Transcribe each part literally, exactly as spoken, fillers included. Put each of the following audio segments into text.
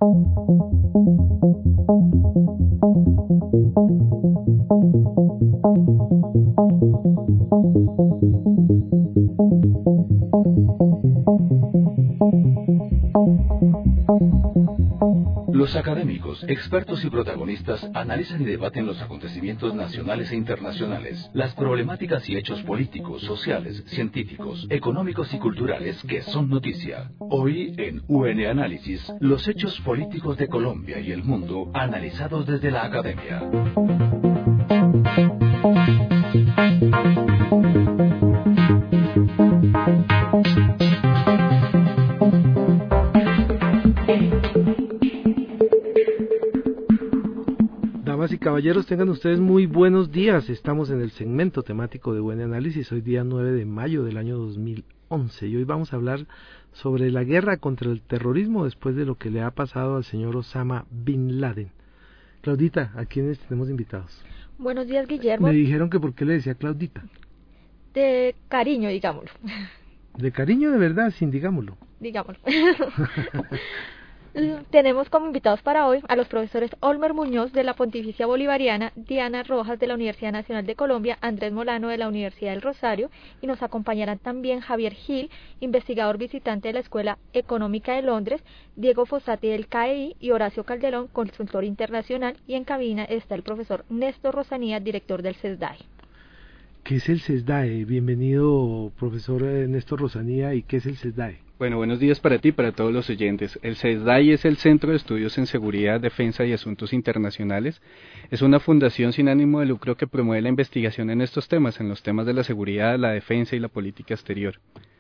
Los académicos, expertos y protagonistas analizan y debaten los acontecimientos nacionales e internacionales, las problemáticas y hechos políticos, sociales, científicos, económicos y culturales que son noticia. Hoy en U N Análisis, los hechos políticos de Colombia y el mundo analizados desde la academia. Damas y caballeros, tengan ustedes muy buenos días. Estamos en el segmento temático de Buen Análisis, hoy día nueve de mayo del año dos mil once, y hoy vamos a hablar sobre la guerra contra el terrorismo después de lo que le ha pasado al señor Osama Bin Laden. Claudita, ¿a quiénes tenemos invitados? Buenos días, Guillermo. Me dijeron que por qué le decía Claudita. De cariño, digámoslo. De cariño de verdad, sin digámoslo. Digámoslo. Tenemos como invitados para hoy a los profesores Olmer Muñoz de la Pontificia Bolivariana, Diana Rojas de la Universidad Nacional de Colombia, Andrés Molano de la Universidad del Rosario, y nos acompañarán también Javier Gil, investigador visitante de la Escuela Económica de Londres, Diego Fossati del C A E I y Horacio Calderón, consultor internacional, y en cabina está el profesor Néstor Rosanía, director del CESDAE. ¿Qué es el CESDAE? Bienvenido, profesor Néstor Rosanía. ¿Y qué es el CESDAE? Bueno, buenos días para ti y para todos los oyentes. El CESDAI es el Centro de Estudios en Seguridad, Defensa y Asuntos Internacionales. Es una fundación sin ánimo de lucro que promueve la investigación en estos temas, en los temas de la seguridad, la defensa y la política exterior.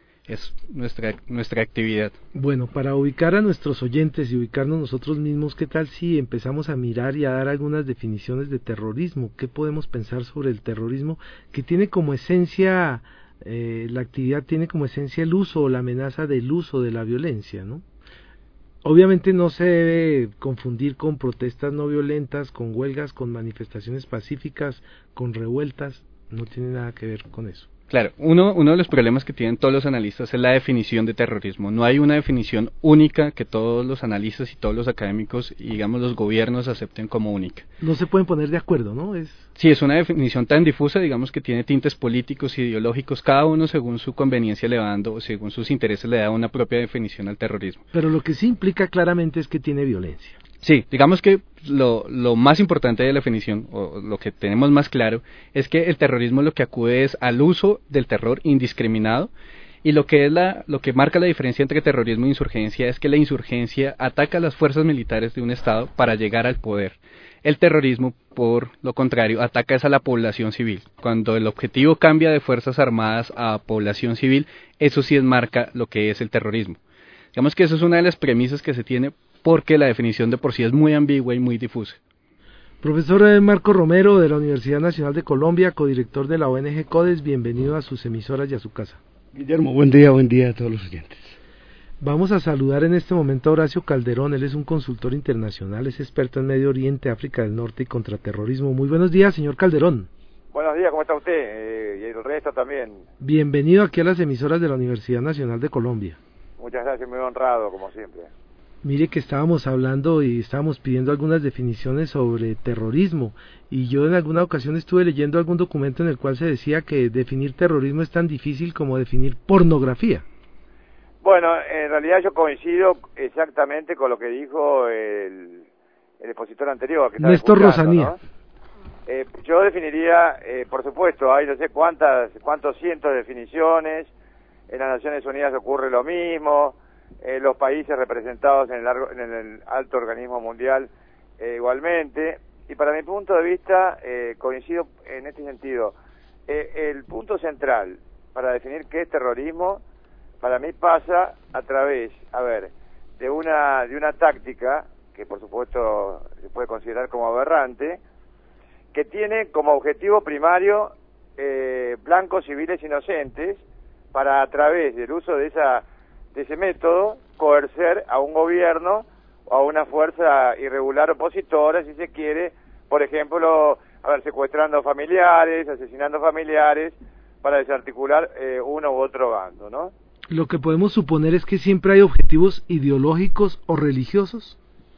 Es nuestra nuestra actividad. Bueno, para ubicar a nuestros oyentes y ubicarnos nosotros mismos, ¿qué tal si empezamos a mirar y a dar algunas definiciones de terrorismo? ¿Qué podemos pensar sobre el terrorismo que tiene como esencia... Eh, la actividad tiene como esencia el uso o la amenaza del uso de la violencia, ¿no? Obviamente no se debe confundir con protestas no violentas, con huelgas, con manifestaciones pacíficas, con revueltas, no tiene nada que ver con eso. Claro, uno, uno de los problemas que tienen todos los analistas es la definición de terrorismo. No hay una definición única que todos los analistas y todos los académicos y digamos los gobiernos acepten como única. No se pueden poner de acuerdo, ¿no? Es... Sí, es una definición tan difusa, digamos que tiene tintes políticos y ideológicos, cada uno según su conveniencia le va dando, según sus intereses le da una propia definición al terrorismo. Pero lo que sí implica claramente es que tiene violencia. Sí, digamos que lo, lo más importante de la definición, o lo que tenemos más claro, es que el terrorismo lo que acude es al uso del terror indiscriminado, y lo que es la, lo que marca la diferencia entre terrorismo e insurgencia es que la insurgencia ataca a las fuerzas militares de un Estado para llegar al poder. El terrorismo, por lo contrario, ataca a la población civil. Cuando el objetivo cambia de fuerzas armadas a población civil, eso sí enmarca lo que es el terrorismo. Digamos que eso es una de las premisas que se tiene porque la definición de por sí es muy ambigua y muy difusa. Profesor Marco Romero de la Universidad Nacional de Colombia, codirector de la O N G CODES, bienvenido a sus emisoras y a su casa. Guillermo, buen día, buen día a todos los oyentes. Vamos a saludar en este momento a Horacio Calderón, él es un consultor internacional, es experto en Medio Oriente, África del Norte y contraterrorismo. Muy buenos días, señor Calderón. Buenos días, ¿cómo está usted? Eh, y el resto también. Bienvenido aquí a las emisoras de la Universidad Nacional de Colombia. Muchas gracias, muy honrado, como siempre. Mire que estábamos hablando y estábamos pidiendo algunas definiciones sobre terrorismo, y yo en alguna ocasión estuve leyendo algún documento en el cual se decía que definir terrorismo es tan difícil como definir pornografía. Bueno, en realidad yo coincido exactamente con lo que dijo el, el expositor anterior, que Néstor Rosanía. ¿no? Eh, yo definiría, eh, por supuesto, hay no sé cuántas, cuántos cientos de definiciones, en las Naciones Unidas ocurre lo mismo, eh, los países representados en el, largo, en el alto organismo mundial eh, igualmente, y para mi punto de vista eh, coincido en este sentido. Eh, el punto central para definir qué es terrorismo, para mí pasa a través, a ver, de una de una táctica que por supuesto se puede considerar como aberrante, que tiene como objetivo primario eh, blancos civiles inocentes, para a través del uso de esa de ese método coercer a un gobierno o a una fuerza irregular opositora, si se quiere, por ejemplo, a ver, secuestrando familiares, asesinando familiares, para desarticular eh, uno u otro bando, ¿no? Lo que podemos suponer es que siempre hay objetivos ideológicos o religiosos.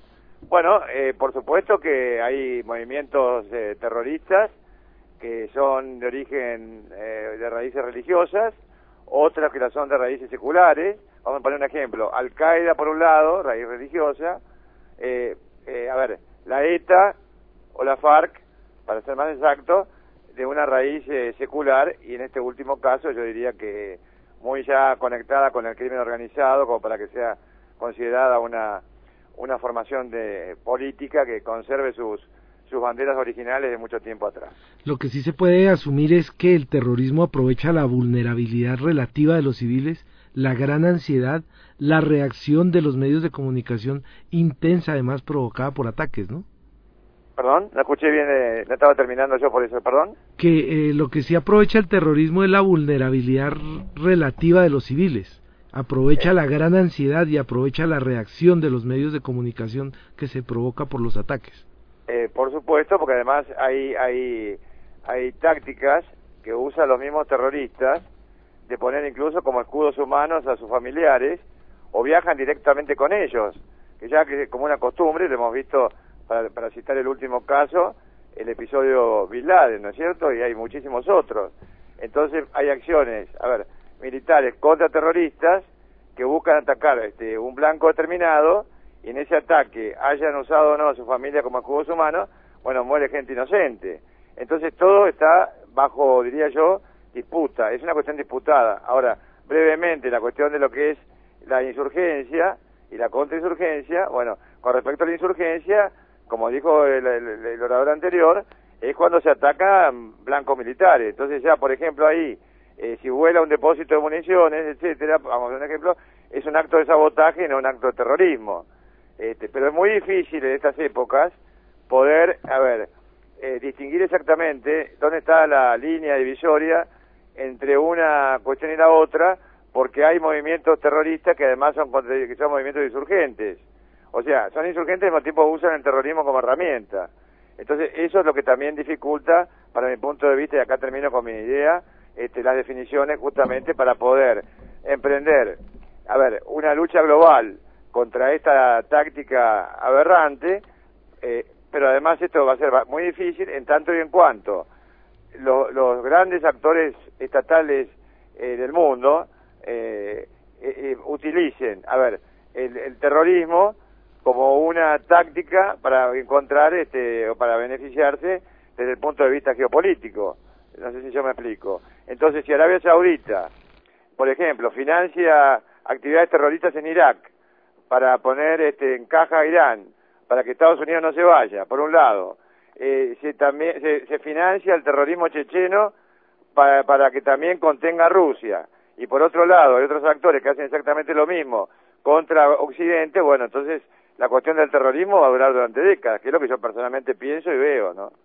Bueno, eh, por supuesto que hay movimientos eh, terroristas que son de origen eh, de raíces religiosas, otras que son de raíces seculares. Vamos a poner un ejemplo: Al-Qaeda por un lado, raíz religiosa, eh, eh, a ver, la ETA o la FARC, para ser más exacto, de una raíz eh, secular, y en este último caso yo diría que muy ya conectada con el crimen organizado, como para que sea considerada una una formación de política que conserve sus sus banderas originales de mucho tiempo atrás. Lo que sí se puede asumir es que el terrorismo aprovecha la vulnerabilidad relativa de los civiles, la gran ansiedad, la reacción de los medios de comunicación intensa, además provocada por ataques, ¿no? Perdón, no escuché bien, eh, no estaba terminando yo por eso, perdón. Que eh, lo que sí aprovecha el terrorismo es la vulnerabilidad relativa de los civiles. Aprovecha eh. la gran ansiedad y aprovecha la reacción de los medios de comunicación que se provoca por los ataques. Eh, por supuesto, porque además hay, hay, hay tácticas que usan los mismos terroristas de poner incluso como escudos humanos a sus familiares, o viajan directamente con ellos, que ya que como una costumbre, lo hemos visto, para, para citar el último caso, el episodio Bin Laden, ¿no es cierto? Y hay muchísimos otros. Entonces hay acciones, a ver, militares contra terroristas que buscan atacar este, un blanco determinado, y en ese ataque, hayan usado o no a su familia como escudos humanos, bueno, muere gente inocente. Entonces todo está bajo, diría yo, disputa, es una cuestión disputada. Ahora, brevemente, la cuestión de lo que es la insurgencia y la contrainsurgencia, bueno, con respecto a la insurgencia, como dijo el, el, el orador anterior, es cuando se atacan blancos militares. Entonces ya, por ejemplo, ahí, eh, si vuela un depósito de municiones, etcétera, vamos a ver un ejemplo, es un acto de sabotaje y no un acto de terrorismo. Este, pero es muy difícil en estas épocas poder, a ver, eh, distinguir exactamente dónde está la línea divisoria entre una cuestión y la otra, porque hay movimientos terroristas que además son, que son movimientos insurgentes. O sea, son insurgentes y al mismo tiempo usan el terrorismo como herramienta. Entonces, eso es lo que también dificulta, para mi punto de vista, y acá termino con mi idea, este, las definiciones justamente para poder emprender, a ver, una lucha global contra esta táctica aberrante, eh, pero además esto va a ser muy difícil en tanto y en cuanto lo, los grandes actores estatales eh, del mundo eh, eh, eh, utilicen, a ver, el, el terrorismo como una táctica para encontrar este o para beneficiarse desde el punto de vista geopolítico. No sé si yo me explico. Entonces, si Arabia Saudita, por ejemplo, financia actividades terroristas en Irak para poner este en caja a Irán, para que Estados Unidos no se vaya, por un lado, eh, se también se, se financia el terrorismo checheno para, para que también contenga a Rusia, y por otro lado hay otros actores que hacen exactamente lo mismo contra Occidente. Bueno, entonces la cuestión del terrorismo va a durar durante décadas, que es lo que yo personalmente pienso y veo, ¿no?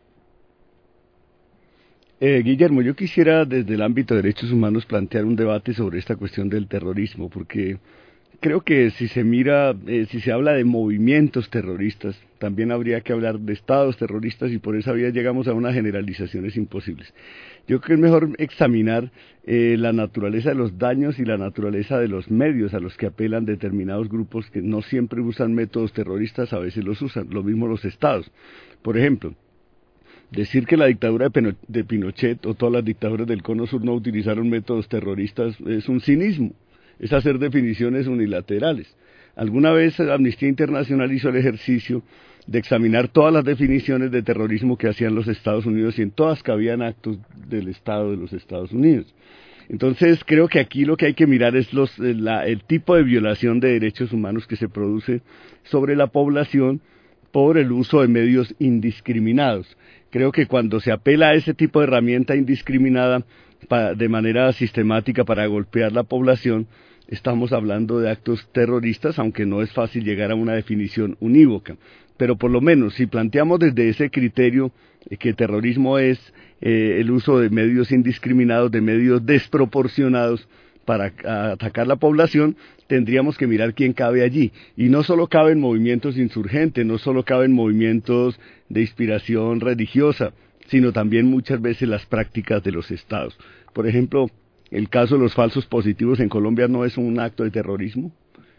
Eh, Guillermo, yo quisiera desde el ámbito de derechos humanos plantear un debate sobre esta cuestión del terrorismo, porque creo que si se mira, eh, si se habla de movimientos terroristas, también habría que hablar de estados terroristas, y por esa vía llegamos a unas generalizaciones imposibles. Yo creo que es mejor examinar eh, la naturaleza de los daños y la naturaleza de los medios a los que apelan determinados grupos que no siempre usan métodos terroristas, a veces los usan, lo mismo los estados. Por ejemplo, decir que la dictadura de, Pino, de Pinochet o todas las dictaduras del Cono Sur no utilizaron métodos terroristas es un cinismo, es hacer definiciones unilaterales. Alguna vez Amnistía Internacional hizo el ejercicio de examinar todas las definiciones de terrorismo que hacían los Estados Unidos, y en todas cabían actos del Estado de los Estados Unidos. Entonces creo que aquí lo que hay que mirar es los, la, el tipo de violación de derechos humanos que se produce sobre la población por el uso de medios indiscriminados. Creo que cuando se apela a ese tipo de herramienta indiscriminada pa, de manera sistemática para golpear la población, estamos hablando de actos terroristas, aunque no es fácil llegar a una definición unívoca. Pero por lo menos, si planteamos desde ese criterio eh, que terrorismo es eh, el uso de medios indiscriminados, de medios desproporcionados para a, atacar la población, tendríamos que mirar quién cabe allí. Y no solo caben movimientos insurgentes, no solo caben movimientos de inspiración religiosa, sino también muchas veces las prácticas de los estados. Por ejemplo, el caso de los falsos positivos en Colombia no es un acto de terrorismo.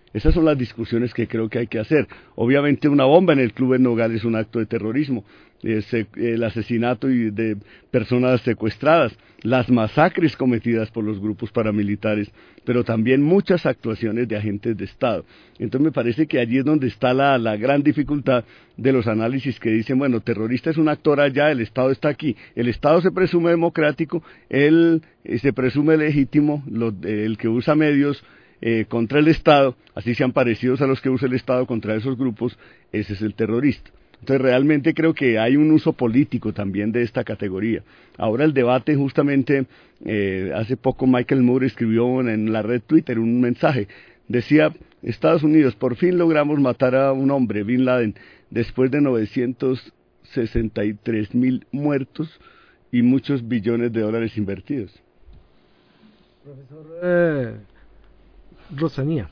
Esas son las discusiones que creo que hay que hacer. Obviamente una bomba en el Club en Nogales es un acto de terrorismo, es, eh, el asesinato de personas secuestradas, las masacres cometidas por los grupos paramilitares, pero también muchas actuaciones de agentes de Estado. Entonces me parece que allí es donde está la, la gran dificultad de los análisis que dicen, bueno, terrorista es un actor allá, el Estado está aquí. El Estado se presume democrático, él eh, se presume legítimo, lo, eh, el que usa medios Eh, contra el Estado, así sean parecidos a los que usa el Estado contra esos grupos, ese es el terrorista. Entonces realmente creo que hay un uso político también de esta categoría. Ahora el debate justamente, eh, hace poco Michael Moore escribió en, en la red Twitter un mensaje, decía, Estados Unidos, por fin logramos matar a un hombre, Bin Laden, después de novecientos sesenta y tres mil muertos y muchos billones de dólares invertidos. Profesor eh... Rosanía.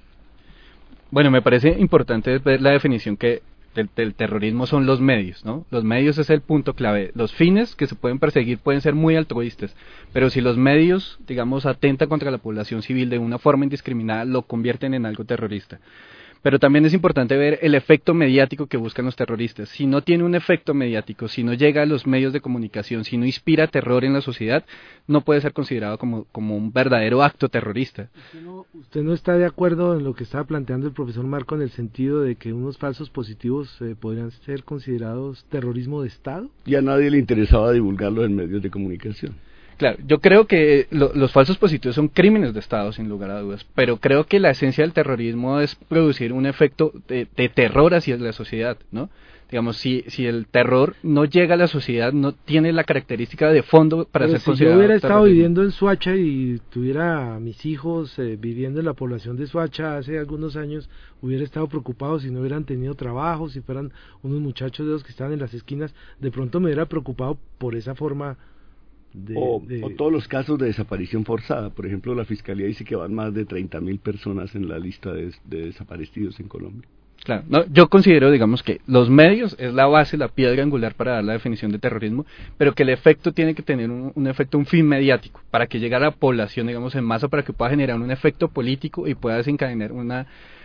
Bueno, me parece importante ver la definición que del, del terrorismo son los medios, ¿no? Los medios es el punto clave. Los fines que se pueden perseguir pueden ser muy altruistas, pero si los medios, digamos, atentan contra la población civil de una forma indiscriminada, lo convierten en algo terrorista. Pero también es importante ver el efecto mediático que buscan los terroristas. Si no tiene un efecto mediático, si no llega a los medios de comunicación, si no inspira terror en la sociedad, no puede ser considerado como, como un verdadero acto terrorista. ¿Usted no, ¿Usted no está de acuerdo en lo que estaba planteando el profesor Marco en el sentido de que unos falsos positivos eh, podrían ser considerados terrorismo de Estado? Y a nadie le interesaba divulgarlo en medios de comunicación. Claro, yo creo que lo, los falsos positivos son crímenes de Estado, sin lugar a dudas, pero creo que la esencia del terrorismo es producir un efecto de, de terror hacia la sociedad, ¿no? Digamos, si, si el terror no llega a la sociedad, no tiene la característica de fondo para pero ser si considerado yo hubiera estado terrorismo. viviendo en Soacha y tuviera a mis hijos eh, viviendo en la población de Soacha hace algunos años, hubiera estado preocupado si no hubieran tenido trabajo, si fueran unos muchachos de los que estaban en las esquinas, de pronto me hubiera preocupado por esa forma. De, o, de... o todos los casos de desaparición forzada. Por ejemplo, la Fiscalía dice que van más de treinta mil personas en la lista de, de desaparecidos en Colombia. Claro, no, yo considero, digamos, que los medios es la base, la piedra angular para dar la definición de terrorismo, pero que el efecto tiene que tener un, un efecto, un fin mediático, para que llegue a la población, digamos, en masa, para que pueda generar un efecto político y pueda desencadenar una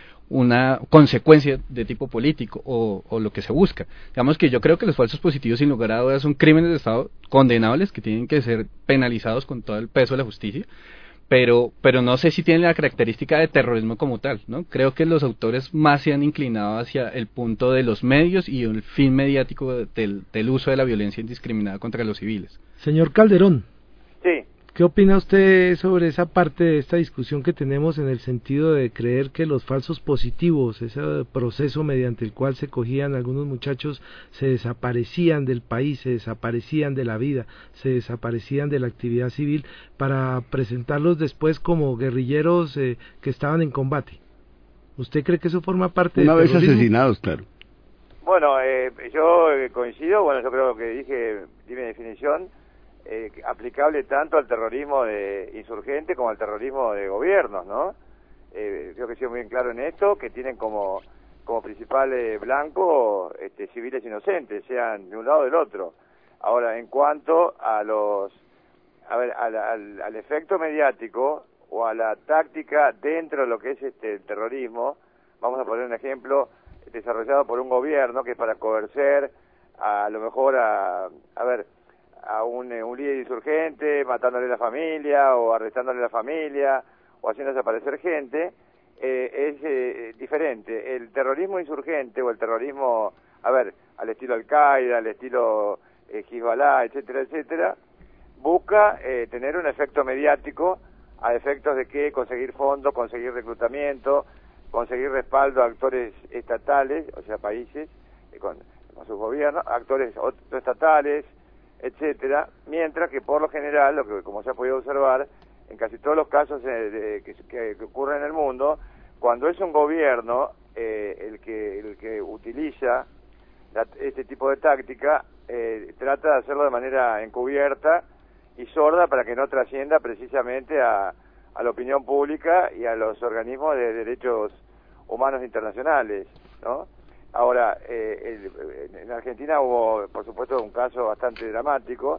una consecuencia de tipo político o, o lo que se busca. Digamos que yo creo que los falsos positivos sin lugar a dudas son crímenes de Estado condenables que tienen que ser penalizados con todo el peso de la justicia, pero pero no sé si tienen la característica de terrorismo como tal, ¿no? Creo que los autores más se han inclinado hacia el punto de los medios y el fin mediático del, del uso de la violencia indiscriminada contra los civiles. Señor Calderón. Sí. ¿Qué opina usted sobre esa parte de esta discusión que tenemos en el sentido de creer que los falsos positivos, ese proceso mediante el cual se cogían algunos muchachos, se desaparecían del país, se desaparecían de la vida, se desaparecían de la actividad civil para presentarlos después como guerrilleros eh, que estaban en combate? ¿Usted cree que eso forma parte Una del vez terrorismo? asesinados, claro. Bueno, eh, yo coincido, bueno, yo creo que dije, di mi definición, Eh, aplicable tanto al terrorismo de insurgente como al terrorismo de gobiernos, ¿no? Eh, creo que he sido muy bien claro en esto, que tienen como como principal eh, blanco este, civiles inocentes, sean de un lado o del otro. Ahora, en cuanto a los, a ver, al, al, al efecto mediático o a la táctica dentro de lo que es este el terrorismo, vamos a poner un ejemplo desarrollado por un gobierno que es para coercer a, a lo mejor a, a ver, a un, un líder insurgente, matándole la familia o arrestándole la familia o haciendo desaparecer gente, eh, es eh, diferente. El terrorismo insurgente o el terrorismo, a ver, al estilo Al-Qaeda, al estilo eh, Hezbollah, etcétera, etcétera, busca eh, tener un efecto mediático a efectos de que conseguir fondos, conseguir reclutamiento, conseguir respaldo a actores estatales, o sea, países eh, con, con sus gobiernos, actores estatales, etcétera, mientras que por lo general, lo que como se ha podido observar, en casi todos los casos eh, de, que, que, que ocurren en el mundo, cuando es un gobierno eh, el que el que utiliza la, este tipo de táctica, eh, trata de hacerlo de manera encubierta y sorda para que no trascienda precisamente a, a la opinión pública y a los organismos de derechos humanos internacionales, ¿no? Ahora, eh, el, en Argentina hubo, por supuesto, un caso bastante dramático,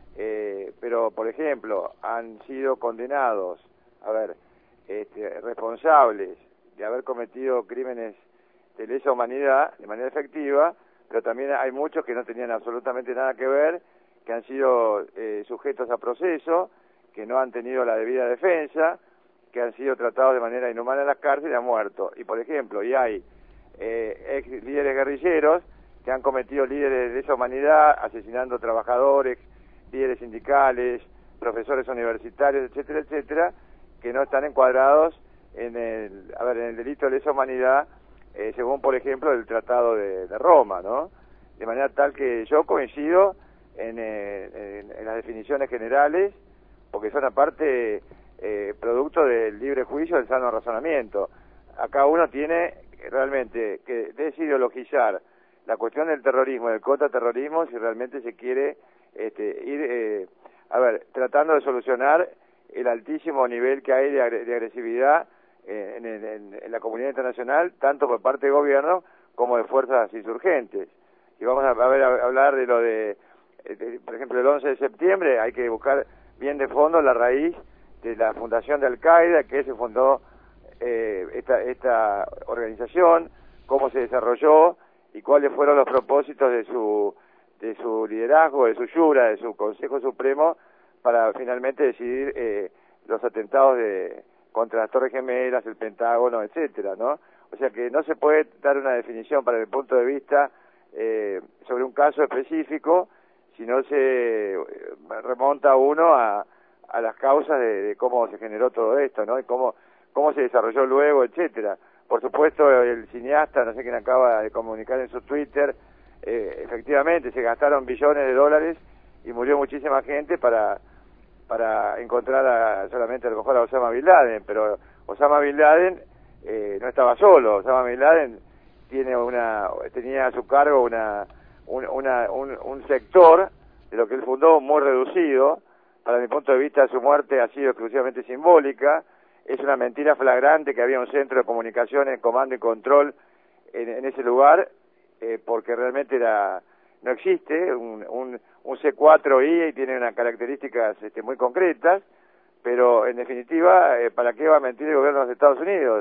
eh, pero, por ejemplo, han sido condenados, a ver, este, responsables de haber cometido crímenes de lesa humanidad de manera efectiva, pero también hay muchos que no tenían absolutamente nada que ver, que han sido eh, sujetos a proceso, que no han tenido la debida defensa, que han sido tratados de manera inhumana en las cárceles y han muerto. Y por ejemplo, y hay eh, ex líderes guerrilleros que han cometido líderes de esa humanidad, asesinando trabajadores, líderes sindicales, profesores universitarios, etcétera, etcétera, que no están encuadrados en el, a ver, en el delito de lesa humanidad, eh, según por ejemplo el Tratado de, de Roma, ¿no? De manera tal que yo coincido en, eh, en, en las definiciones generales, porque son aparte eh, producto del libre juicio, del sano razonamiento. Acá uno tiene realmente que desideologizar la cuestión del terrorismo, del contraterrorismo, si realmente se quiere este, ir, eh, a ver, tratando de solucionar el altísimo nivel que hay de, agre de agresividad eh, en, en, en la comunidad internacional, tanto por parte del gobierno como de fuerzas insurgentes. Y vamos a, a ver a, a hablar de lo de, de, por ejemplo, el once de septiembre, hay que buscar bien de fondo la raíz de la fundación de Al-Qaeda, que se fundó eh, esta, esta organización, cómo se desarrolló y cuáles fueron los propósitos de su de su liderazgo, de su Shura, de su Consejo Supremo, para finalmente decidir eh, los atentados de contra las Torres Gemelas, el Pentágono, etcétera, ¿no? O sea que no se puede dar una definición para el punto de vista eh, sobre un caso específico, si no se remonta uno a, a las causas de, de cómo se generó todo esto, ¿no? Y cómo cómo se desarrolló luego, etcétera. Por supuesto, el cineasta, no sé quién acaba de comunicar en su Twitter, eh, efectivamente se gastaron billones de dólares y murió muchísima gente para para encontrar a, solamente a lo mejor a Osama Bin Laden, pero Osama Bin Laden eh, no estaba solo. Osama Bin Laden tiene una tenía a su cargo una un, una, un, un sector de lo que él fundó muy reducido. Para mi punto de vista, su muerte ha sido exclusivamente simbólica. Es una mentira flagrante que había un centro de comunicaciones, comando y control en, en ese lugar, eh, porque realmente era no existe, un, un, un C cuatro I y tiene unas características este, muy concretas, pero en definitiva, eh, ¿para qué va a mentir el gobierno de los Estados Unidos?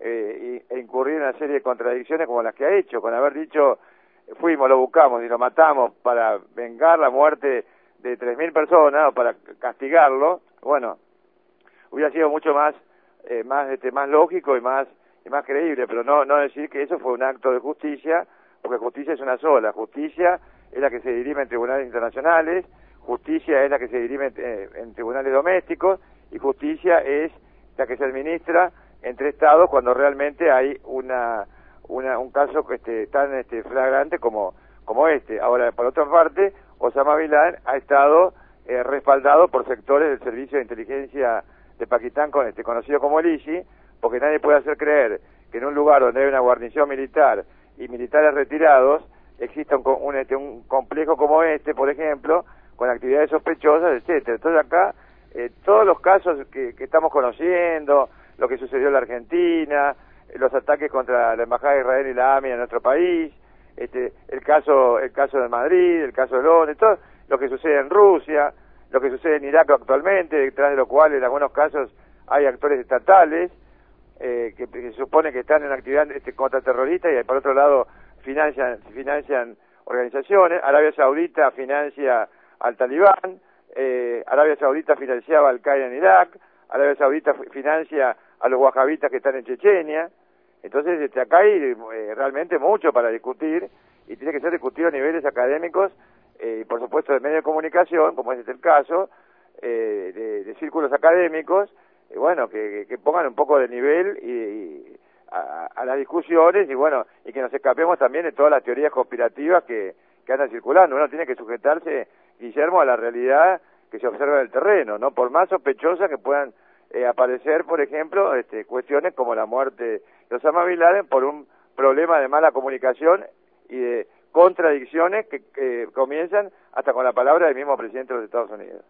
Eh, y, e incurrir en una serie de contradicciones como las que ha hecho, con haber dicho, fuimos, lo buscamos y lo matamos para vengar la muerte de tres mil personas, o para castigarlo. Bueno, hubiera sido mucho más eh, más este más lógico y más y más creíble, pero no no decir que eso fue un acto de justicia, porque justicia es una sola. Justicia es la que se dirime en tribunales internacionales, justicia es la que se dirime en, eh, en tribunales domésticos, y justicia es la que se administra entre estados cuando realmente hay una, una un caso este, tan este, flagrante como como este. Ahora, por otra parte, Osama Bin Laden ha estado eh, respaldado por sectores del servicio de inteligencia de Pakistán, con este, conocido como el I S I, porque nadie puede hacer creer que en un lugar donde hay una guarnición militar y militares retirados exista un, un, este, un complejo como este, por ejemplo, con actividades sospechosas, etcétera. Entonces acá, eh, todos los casos que, que estamos conociendo, lo que sucedió en la Argentina, los ataques contra la Embajada de Israel y la A M I en nuestro país, este, el caso el caso de Madrid, el caso de Londres, todo lo que sucede en Rusia, lo que sucede en Irak actualmente, detrás de lo cual en algunos casos hay actores estatales eh, que, que se supone que están en actividad este, contraterrorista y por otro lado financian financian organizaciones. Arabia Saudita financia al Talibán, eh, Arabia Saudita financiaba al Qaeda en Irak, Arabia Saudita financia a los wahabitas que están en Chechenia. Entonces este, acá hay eh, realmente mucho para discutir y tiene que ser discutido a niveles académicos y eh, por supuesto de medios de comunicación, como es este el caso, eh, de, de círculos académicos, eh, bueno, que, que pongan un poco de nivel y, y a, a las discusiones y bueno, y que nos escapemos también de todas las teorías conspirativas que, que andan circulando. Uno tiene que sujetarse, Guillermo, a la realidad que se observa en el terreno, ¿no? Por más sospechosas que puedan eh, aparecer, por ejemplo, este, cuestiones como la muerte de Osama Bin Laden por un problema de mala comunicación y de contradicciones que, que comienzan hasta con la palabra del mismo presidente de los Estados Unidos.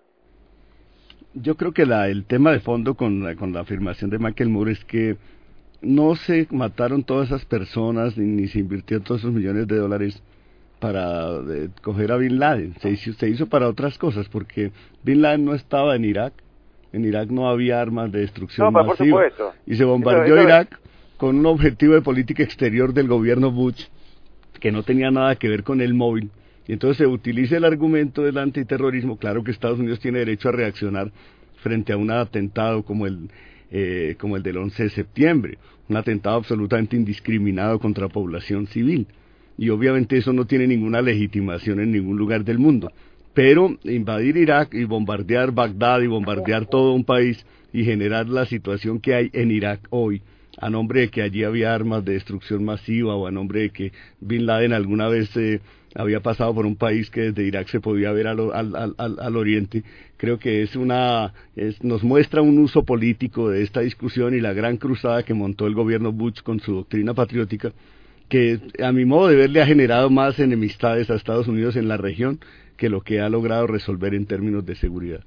Yo creo que la, el tema de fondo con la, con la afirmación de Michael Moore es que no se mataron todas esas personas ni, ni se invirtió todos esos millones de dólares para eh, coger a Bin Laden. Se hizo, se hizo para otras cosas, porque Bin Laden no estaba en Irak. En Irak no había armas de destrucción no, masiva. Por supuesto. Y se bombardeó eso, eso Irak con un objetivo de política exterior del gobierno Bush que no tenía nada que ver con el móvil. Y entonces se utiliza el argumento del antiterrorismo. Claro que Estados Unidos tiene derecho a reaccionar frente a un atentado como el, eh, como el del once de septiembre, un atentado absolutamente indiscriminado contra población civil. Y obviamente eso no tiene ninguna legitimación en ningún lugar del mundo. Pero invadir Irak y bombardear Bagdad y bombardear todo un país y generar la situación que hay en Irak hoy, a nombre de que allí había armas de destrucción masiva o a nombre de que Bin Laden alguna vez eh, había pasado por un país que desde Irak se podía ver al, al, al, al oriente, creo que es una es, nos muestra un uso político de esta discusión y la gran cruzada que montó el gobierno Bush con su doctrina patriótica, que a mi modo de ver le ha generado más enemistades a Estados Unidos en la región que lo que ha logrado resolver en términos de seguridad.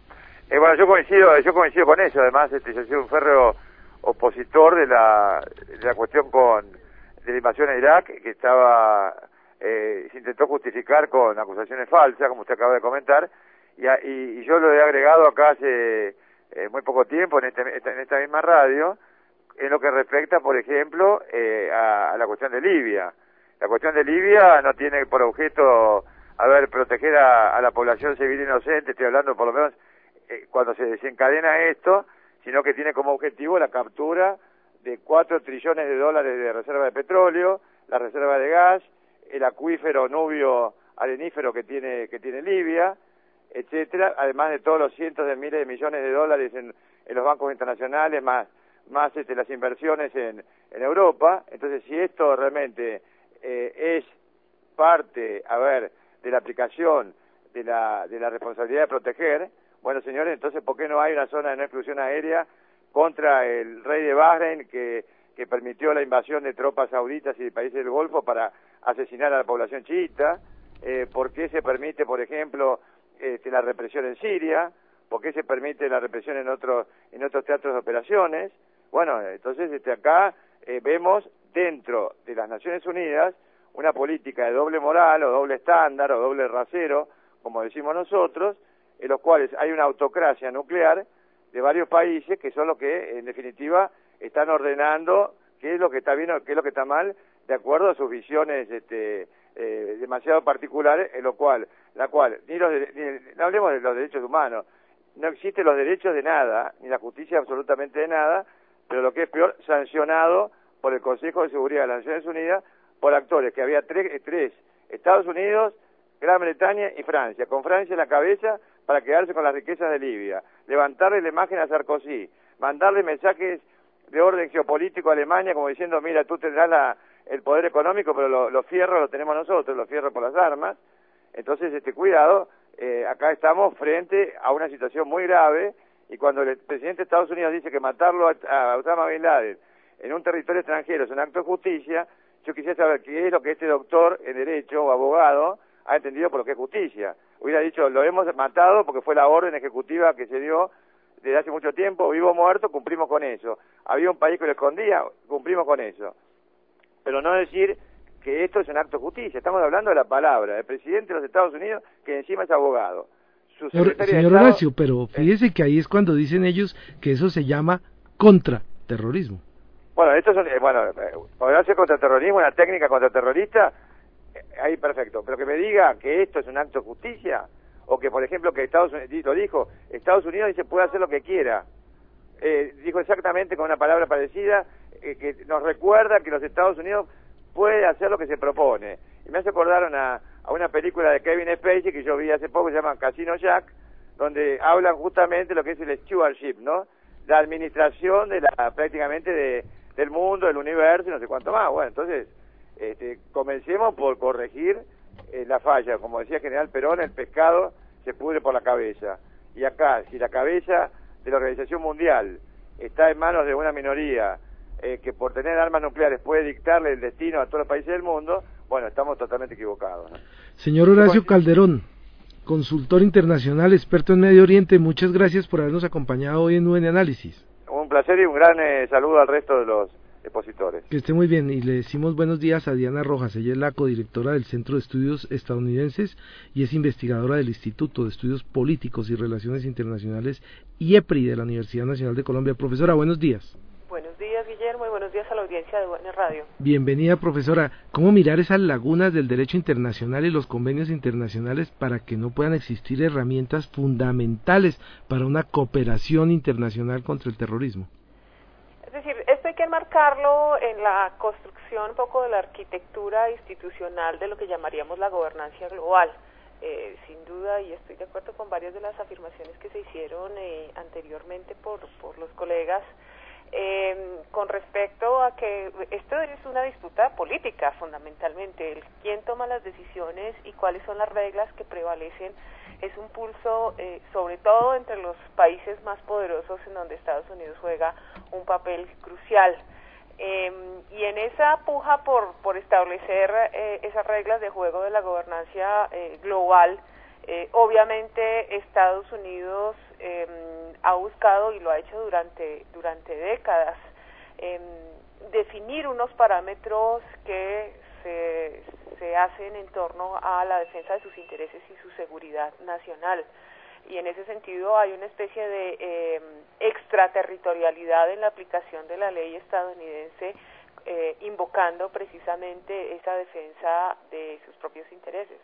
Eh, bueno, yo coincido, yo coincido con eso. Además, este, yo soy un férreo opositor de la, de la cuestión con de la invasión a Irak, que estaba eh, se intentó justificar con acusaciones falsas, como usted acaba de comentar, y, a, y, y yo lo he agregado acá hace eh, muy poco tiempo en, este, en esta misma radio, en lo que respecta, por ejemplo, eh, a, a la cuestión de Libia. La cuestión de Libia no tiene por objeto, a ver, proteger a, a la población civil inocente, estoy hablando por lo menos eh, cuando se desencadena esto, sino que tiene como objetivo la captura de cuatro trillones de dólares de reserva de petróleo, la reserva de gas, el acuífero nubio arenífero que tiene que tiene Libia, etcétera, además de todos los cientos de miles de millones de dólares en, en los bancos internacionales, más más este, las inversiones en, en Europa. Entonces, si esto realmente eh, es parte, a ver, de la aplicación de la de la responsabilidad de proteger, bueno, señores, entonces, ¿por qué no hay una zona de no exclusión aérea contra el rey de Bahrein que, que permitió la invasión de tropas sauditas y de países del Golfo para asesinar a la población chiita? Eh, ¿Por qué se permite, por ejemplo, este, la represión en Siria? ¿Por qué se permite la represión en otros en otros teatros de operaciones? Bueno, entonces este, acá eh, vemos dentro de las Naciones Unidas una política de doble moral o doble estándar o doble rasero, como decimos nosotros, en los cuales hay una autocracia nuclear de varios países que son los que, en definitiva, están ordenando qué es lo que está bien o qué es lo que está mal, de acuerdo a sus visiones este, eh, demasiado particulares, en lo cual, la cual, ni los de, ni, no hablemos de los derechos humanos, no existen los derechos de nada, ni la justicia absolutamente de nada, pero lo que es peor, sancionado por el Consejo de Seguridad de las Naciones Unidas por actores, que había tres, tres Estados Unidos, Gran Bretaña y Francia, con Francia en la cabeza para quedarse con las riquezas de Libia, levantarle la imagen a Sarkozy, mandarle mensajes de orden geopolítico a Alemania como diciendo, mira, tú tendrás la, el poder económico, pero los lo fierros los tenemos nosotros, los fierros por las armas. Entonces, este cuidado, eh, acá estamos frente a una situación muy grave, y cuando el presidente de Estados Unidos dice que matarlo a, a Osama Bin Laden en un territorio extranjero es un acto de justicia, yo quisiera saber qué es lo que este doctor en Derecho o abogado ha entendido por lo que es justicia. Hubiera dicho, lo hemos matado porque fue la orden ejecutiva que se dio desde hace mucho tiempo, vivo o muerto, cumplimos con eso. Había un país que lo escondía, cumplimos con eso. Pero no decir que esto es un acto de justicia, estamos hablando de la palabra del presidente de los Estados Unidos, que encima es abogado. Su Señor, señor Horacio, pero fíjese que ahí es cuando dicen ellos que eso se llama contraterrorismo. Bueno, esto es un, eh, bueno, podrá ser contraterrorismo, una técnica contraterrorista, eh, ahí perfecto, pero que me diga que esto es un acto de justicia, o que por ejemplo que Estados Unidos, lo dijo, Estados Unidos dice puede hacer lo que quiera, eh, dijo exactamente con una palabra parecida, eh, que nos recuerda que los Estados Unidos puede hacer lo que se propone, y me hace acordar una, a una película de Kevin Spacey que yo vi hace poco, se llama Casino Jack, donde hablan justamente lo que es el stewardship, ¿no? La administración de la, prácticamente de, del mundo, del universo y no sé cuánto más. Bueno, entonces, este, comencemos por corregir eh, la falla. Como decía General Perón, el pescado se pudre por la cabeza. Y acá, si la cabeza de la Organización Mundial está en manos de una minoría eh, que por tener armas nucleares puede dictarle el destino a todos los países del mundo, bueno, estamos totalmente equivocados, ¿no? Señor Horacio Calderón, consultor internacional, experto en Medio Oriente, muchas gracias por habernos acompañado hoy en U N Análisis. Un placer y un gran eh, saludo al resto de los expositores. Que esté muy bien, y le decimos buenos días a Diana Rojas. Ella es la codirectora del Centro de Estudios Estadounidenses y es investigadora del Instituto de Estudios Políticos y Relaciones Internacionales I E P R I de la Universidad Nacional de Colombia. Profesora, buenos días. Buenos días Guillermo, y buenos días a la audiencia de U N Radio. Bienvenida, profesora. ¿Cómo mirar esas lagunas del derecho internacional y los convenios internacionales para que no puedan existir herramientas fundamentales para una cooperación internacional contra el terrorismo? Es decir, esto hay que enmarcarlo en la construcción un poco de la arquitectura institucional de lo que llamaríamos la gobernancia global. Eh, sin duda, y estoy de acuerdo con varias de las afirmaciones que se hicieron eh, anteriormente por, por los colegas, eh, con respecto a que esto es una disputa política fundamentalmente, el quién toma las decisiones y cuáles son las reglas que prevalecen, es un pulso eh, sobre todo entre los países más poderosos en donde Estados Unidos juega un papel crucial. Eh, y en esa puja por, por establecer eh, esas reglas de juego de la gobernancia eh, global, eh, obviamente Estados Unidos eh, ha buscado, y lo ha hecho durante, durante décadas, eh, definir unos parámetros que se, se hacen en torno a la defensa de sus intereses y su seguridad nacional. Y en ese sentido hay una especie de eh, extraterritorialidad en la aplicación de la ley estadounidense, eh, invocando precisamente esa defensa de sus propios intereses.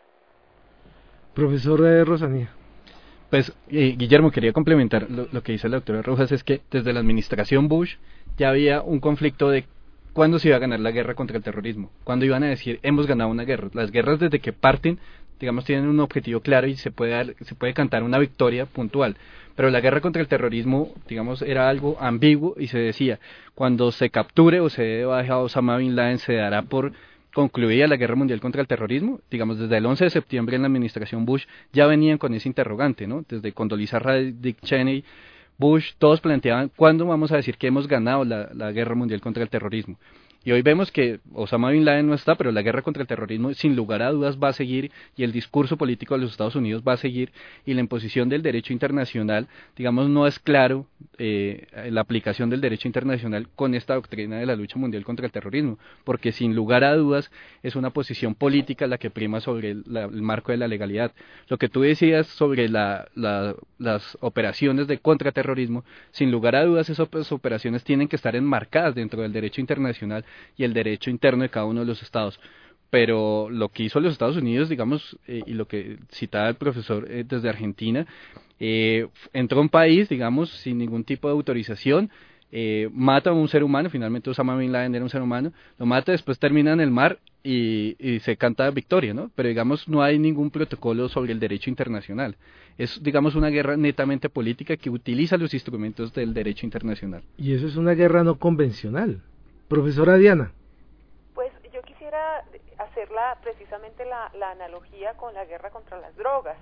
Profesor eh, Rosanía. Pues, eh, Guillermo, quería complementar lo, lo que dice la doctora Rojas, es que desde la administración Bush ya había un conflicto de cuándo se iba a ganar la guerra contra el terrorismo, cuándo iban a decir hemos ganado una guerra. Las guerras desde que parten, digamos, tienen un objetivo claro y se puede dar, se puede cantar una victoria puntual, pero la guerra contra el terrorismo, digamos, era algo ambiguo y se decía, cuando se capture o se dé de baja a Osama Bin Laden, se dará por concluida la guerra mundial contra el terrorismo. Digamos, desde el once de septiembre en la administración Bush ya venían con ese interrogante, ¿no? Desde Condoleezza Rice, Dick Cheney, Bush, todos planteaban cuándo vamos a decir que hemos ganado la, la guerra mundial contra el terrorismo. Y hoy vemos que Osama Bin Laden no está, pero la guerra contra el terrorismo sin lugar a dudas va a seguir, y el discurso político de los Estados Unidos va a seguir, y la imposición del derecho internacional, digamos, no es claro eh, la aplicación del derecho internacional con esta doctrina de la lucha mundial contra el terrorismo, porque sin lugar a dudas es una posición política la que prima sobre el, la, el marco de la legalidad. Lo que tú decías sobre la, la, las operaciones de contraterrorismo, sin lugar a dudas esas operaciones tienen que estar enmarcadas dentro del derecho internacional y el derecho interno de cada uno de los estados. Pero lo que hizo los Estados Unidos, digamos, eh, y lo que citaba el profesor eh, desde Argentina, eh, entró a un país, digamos, sin ningún tipo de autorización, eh, mata a un ser humano, finalmente Osama Bin Laden era un ser humano, lo mata, después termina en el mar y, y se canta victoria, ¿no? Pero digamos, no hay ningún protocolo sobre el derecho internacional. Es, digamos, una guerra netamente política que utiliza los instrumentos del derecho internacional. Y eso es una guerra no convencional. Profesora Diana. Pues yo quisiera hacerla precisamente la, la analogía con la guerra contra las drogas.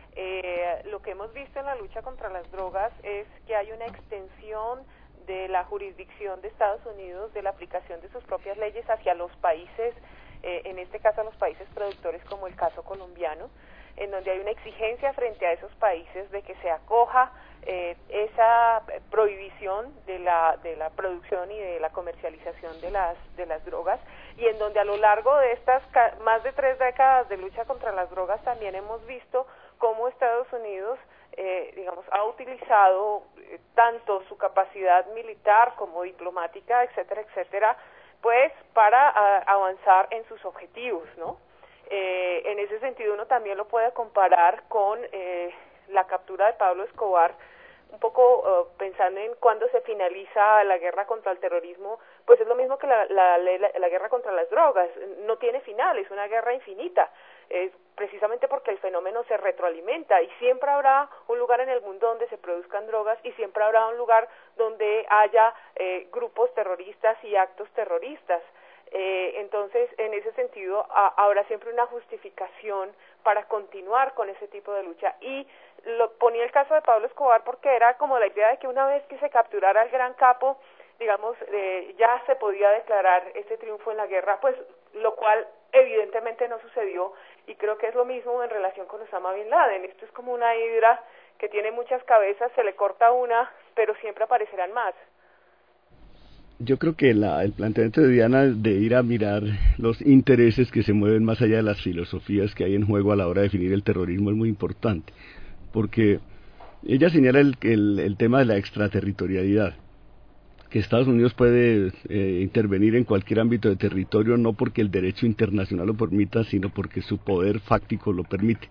Eh, lo que hemos visto en la lucha contra las drogas es que hay una extensión de la jurisdicción de Estados Unidos, de la aplicación de sus propias leyes hacia los países, eh, en este caso a los países productores, como el caso colombiano, en donde hay una exigencia frente a esos países de que se acoja eh, esa prohibición de la de la producción y de la comercialización de las de las drogas, y en donde a lo largo de estas ca- más de tres décadas de lucha contra las drogas también hemos visto cómo Estados Unidos eh, digamos ha utilizado eh, tanto su capacidad militar como diplomática, etcétera, etcétera, pues para a, avanzar en sus objetivos, ¿no? Eh, en ese sentido uno también lo puede comparar con eh, la captura de Pablo Escobar, un poco uh, pensando en cuándo se finaliza la guerra contra el terrorismo, pues es lo mismo que la, la, la, la guerra contra las drogas, no tiene final, es una guerra infinita, es precisamente porque el fenómeno se retroalimenta y siempre habrá un lugar en el mundo donde se produzcan drogas y siempre habrá un lugar donde haya eh, grupos terroristas y actos terroristas. Eh, entonces, en ese sentido, a, habrá siempre una justificación para continuar con ese tipo de lucha. Y lo ponía el caso de Pablo Escobar porque era como la idea de que una vez que se capturara al gran capo, digamos, eh, ya se podía declarar ese triunfo en la guerra, pues lo cual evidentemente no sucedió, y creo que es lo mismo en relación con Osama Bin Laden. Esto es como una hidra que tiene muchas cabezas, se le corta una, pero siempre aparecerán más. Yo creo que la, el planteamiento de Diana de ir a mirar los intereses que se mueven más allá de las filosofías que hay en juego a la hora de definir el terrorismo es muy importante, porque ella señala el, el, el tema de la extraterritorialidad. que Estados Unidos puede eh, intervenir en cualquier ámbito de territorio, no porque el derecho internacional lo permita, sino porque su poder fáctico lo permite.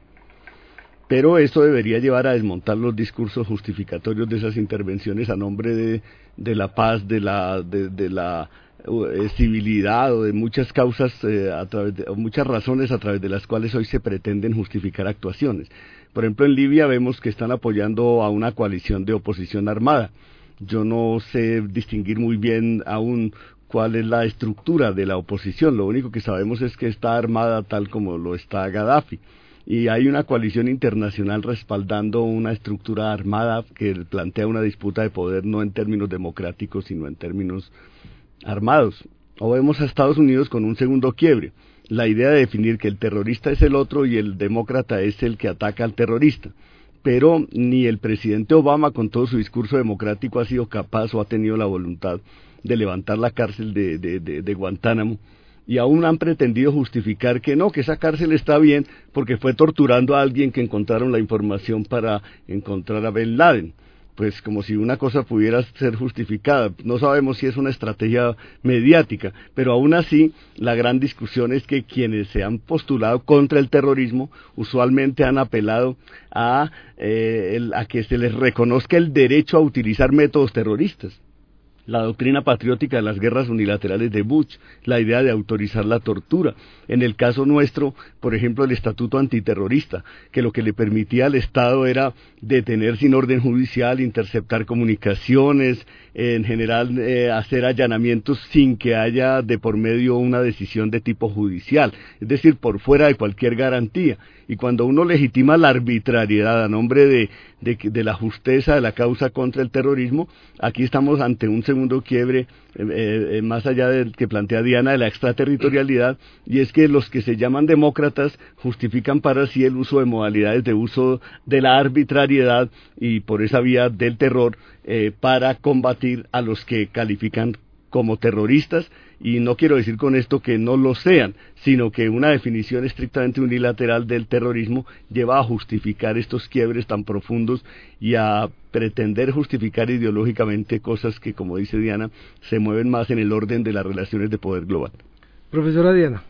Pero esto debería llevar a desmontar los discursos justificatorios de esas intervenciones a nombre de, de la paz, de la, de, de la uh, civilidad o de muchas causas, eh, a través de, o muchas razones a través de las cuales hoy se pretenden justificar actuaciones. Por ejemplo, en Libia vemos que están apoyando a una coalición de oposición armada. Yo no sé distinguir muy bien aún cuál es la estructura de la oposición. Lo único que sabemos es que está armada tal como lo está Gaddafi. Y hay una coalición internacional respaldando una estructura armada que plantea una disputa de poder no en términos democráticos, sino en términos armados. O vemos a Estados Unidos con un segundo quiebre. La idea de definir que el terrorista es el otro y el demócrata es el que ataca al terrorista. Pero ni el presidente Obama, con todo su discurso democrático, ha sido capaz o ha tenido la voluntad de levantar la cárcel de, de, de, de Guantánamo, y aún han pretendido justificar que no, que esa cárcel está bien porque fue torturando a alguien que encontraron la información para encontrar a Bin Laden. Pues como si una cosa pudiera ser justificada. No sabemos si es una estrategia mediática, pero aún así la gran discusión es que quienes se han postulado contra el terrorismo usualmente han apelado a, eh, el, a que se les reconozca el derecho a utilizar métodos terroristas. La doctrina patriótica de las guerras unilaterales de Bush, la idea de autorizar la tortura. En el caso nuestro, por ejemplo, el estatuto antiterrorista, que lo que le permitía al Estado era detener sin orden judicial, interceptar comunicaciones, en general eh, hacer allanamientos sin que haya de por medio una decisión de tipo judicial, es decir, por fuera de cualquier garantía. Y cuando uno legitima la arbitrariedad a nombre de, de, de la justeza de la causa contra el terrorismo, aquí estamos ante un segundo quiebre, eh, eh, más allá del que plantea Diana, de la extraterritorialidad, y es que los que se llaman demócratas justifican para sí el uso de modalidades de uso de la arbitrariedad y por esa vía del terror eh, para combatir a los que califican como terroristas, y no quiero decir con esto que no lo sean, sino que una definición estrictamente unilateral del terrorismo lleva a justificar estos quiebres tan profundos y a pretender justificar ideológicamente cosas que, como dice Diana, se mueven más en el orden de las relaciones de poder global. Profesora Diana.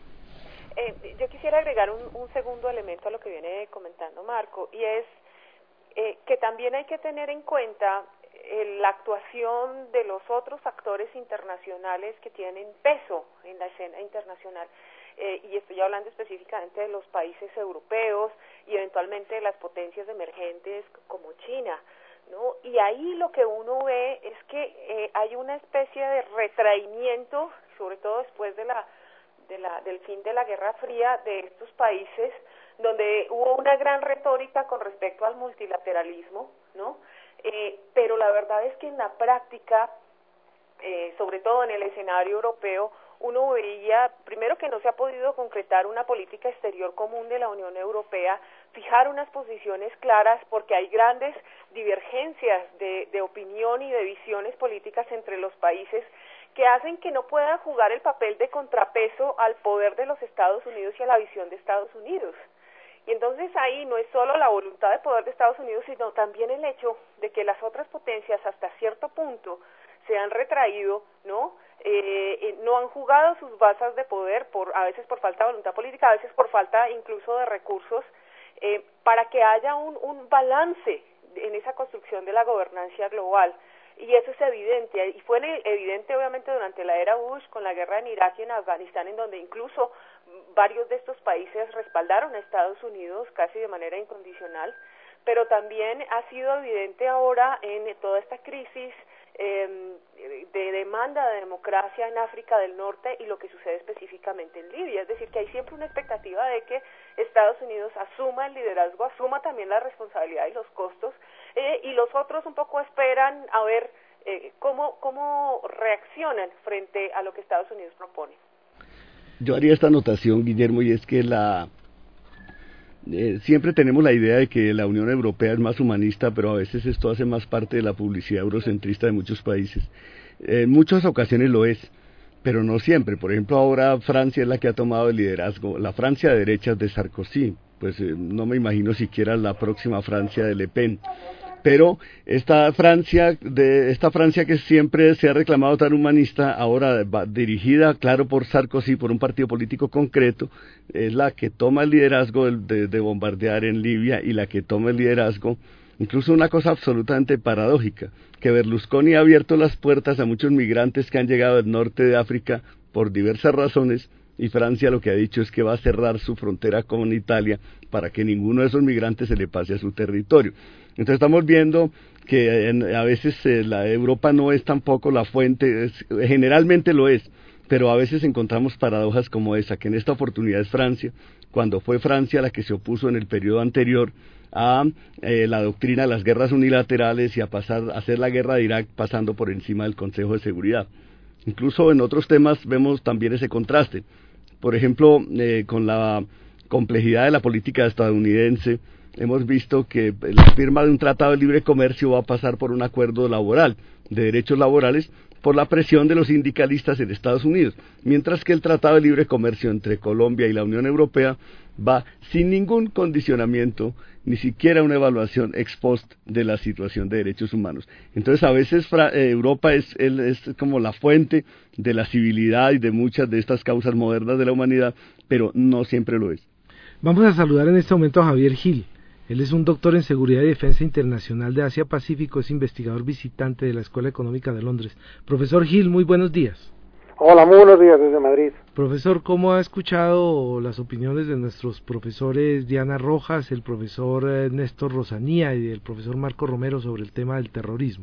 Eh, yo quisiera agregar un, un segundo elemento a lo que viene comentando Marco, y es eh, que también hay que tener en cuenta la actuación de los otros actores internacionales que tienen peso en la escena internacional, eh, y estoy hablando específicamente de los países europeos y eventualmente de las potencias emergentes como China, ¿no? Y ahí lo que uno ve es que eh, hay una especie de retraimiento, sobre todo después de la, de la, del fin de la Guerra Fría, de estos países, donde hubo una gran retórica con respecto al multilateralismo, ¿no? Eh, pero la verdad es que en la práctica, eh, sobre todo en el escenario europeo, uno veía, primero, que no se ha podido concretar una política exterior común de la Unión Europea, fijar unas posiciones claras, porque hay grandes divergencias de, de opinión y de visiones políticas entre los países que hacen que no puedan jugar el papel de contrapeso al poder de los Estados Unidos y a la visión de Estados Unidos. Y entonces ahí no es solo la voluntad de poder de Estados Unidos, sino también el hecho de que las otras potencias hasta cierto punto se han retraído, ¿no? Eh, eh, no han jugado sus bazas de poder, por a veces por falta de voluntad política, a veces por falta incluso de recursos, eh, para que haya un, un balance en esa construcción de la gobernancia global. Y eso es evidente, y fue evidente obviamente durante la era Bush, con la guerra en Irak y en Afganistán, en donde incluso varios de estos países respaldaron a Estados Unidos casi de manera incondicional, pero también ha sido evidente ahora en toda esta crisis eh, de demanda de democracia en África del Norte y lo que sucede específicamente en Libia. Es decir, que hay siempre una expectativa de que Estados Unidos asuma el liderazgo, asuma también la responsabilidad y los costos, eh, y los otros un poco esperan a ver eh, cómo, cómo reaccionan frente a lo que Estados Unidos propone. Yo haría esta anotación, Guillermo, y es que la eh, siempre tenemos la idea de que la Unión Europea es más humanista, pero a veces esto hace más parte de la publicidad eurocentrista de muchos países. Eh, en muchas ocasiones lo es, pero no siempre. Por ejemplo, ahora Francia es la que ha tomado el liderazgo, la Francia de derechas de Sarkozy, pues eh, no me imagino siquiera la próxima Francia de Le Pen. Pero esta Francia, de esta Francia que siempre se ha reclamado tan humanista, ahora va, dirigida, claro, por Sarkozy, por un partido político concreto, es la que toma el liderazgo de, de, de bombardear en Libia y la que toma el liderazgo, incluso una cosa absolutamente paradójica, que Berlusconi ha abierto las puertas a muchos migrantes que han llegado del norte de África por diversas razones, y Francia lo que ha dicho es que va a cerrar su frontera con Italia para que ninguno de esos migrantes se le pase a su territorio. Entonces estamos viendo que en, a veces eh, la Europa no es tampoco la fuente, es, generalmente lo es, pero a veces encontramos paradojas como esa, que en esta oportunidad es Francia, cuando fue Francia la que se opuso en el periodo anterior a eh, la doctrina de las guerras unilaterales y a pasar a hacer la guerra de Irak pasando por encima del Consejo de Seguridad. Incluso en otros temas vemos también ese contraste. Por ejemplo, eh, con la complejidad de la política estadounidense, hemos visto que la firma de un tratado de libre comercio va a pasar por un acuerdo laboral, de derechos laborales, por la presión de los sindicalistas en Estados Unidos, mientras que el tratado de libre comercio entre Colombia y la Unión Europea va sin ningún condicionamiento, ni siquiera una evaluación ex post de la situación de derechos humanos. Entonces a veces eh, Europa es, es como la fuente de la civilidad y de muchas de estas causas modernas de la humanidad, pero no siempre lo es. Vamos a saludar en este momento a Javier Gil. Él es un doctor en Seguridad y Defensa Internacional de Asia-Pacífico, es investigador visitante de la Escuela Económica de Londres. Profesor Gil, muy buenos días. Hola, muy buenos días desde Madrid. Profesor, ¿cómo ha escuchado las opiniones de nuestros profesores Diana Rojas, el profesor eh, Néstor Rosanía y el profesor Marco Romero sobre el tema del terrorismo?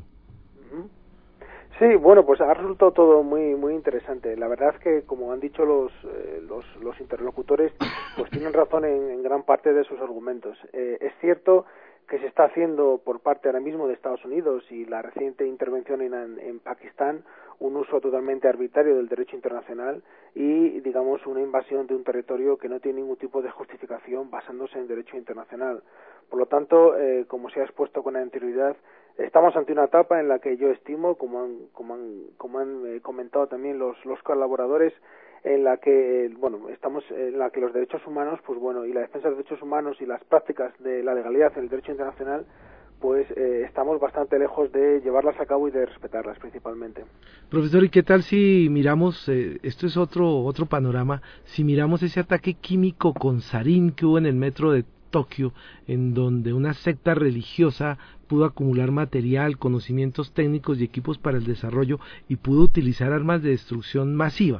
Sí, bueno, pues ha resultado todo muy muy interesante. La verdad es que, como han dicho los eh, los, los interlocutores, pues tienen razón en, en gran parte de sus argumentos. Eh, es cierto que se está haciendo por parte ahora mismo de Estados Unidos y la reciente intervención en, en Pakistán un uso totalmente arbitrario del derecho internacional y, digamos, una invasión de un territorio que no tiene ningún tipo de justificación basándose en derecho internacional. Por lo tanto, eh, como se ha expuesto con anterioridad, estamos ante una etapa en la que yo estimo, como han, como han, como han eh, comentado también los, los colaboradores, en la que eh, bueno estamos en la que los derechos humanos, pues bueno, y la defensa de los derechos humanos y las prácticas de la legalidad en el derecho internacional, pues eh, estamos bastante lejos de llevarlas a cabo y de respetarlas principalmente. Profesor, ¿y qué tal si miramos, eh, esto es otro otro panorama, si miramos ese ataque químico con sarín que hubo en el metro de Tokio, en donde una secta religiosa pudo acumular material, conocimientos técnicos y equipos para el desarrollo y pudo utilizar armas de destrucción masiva?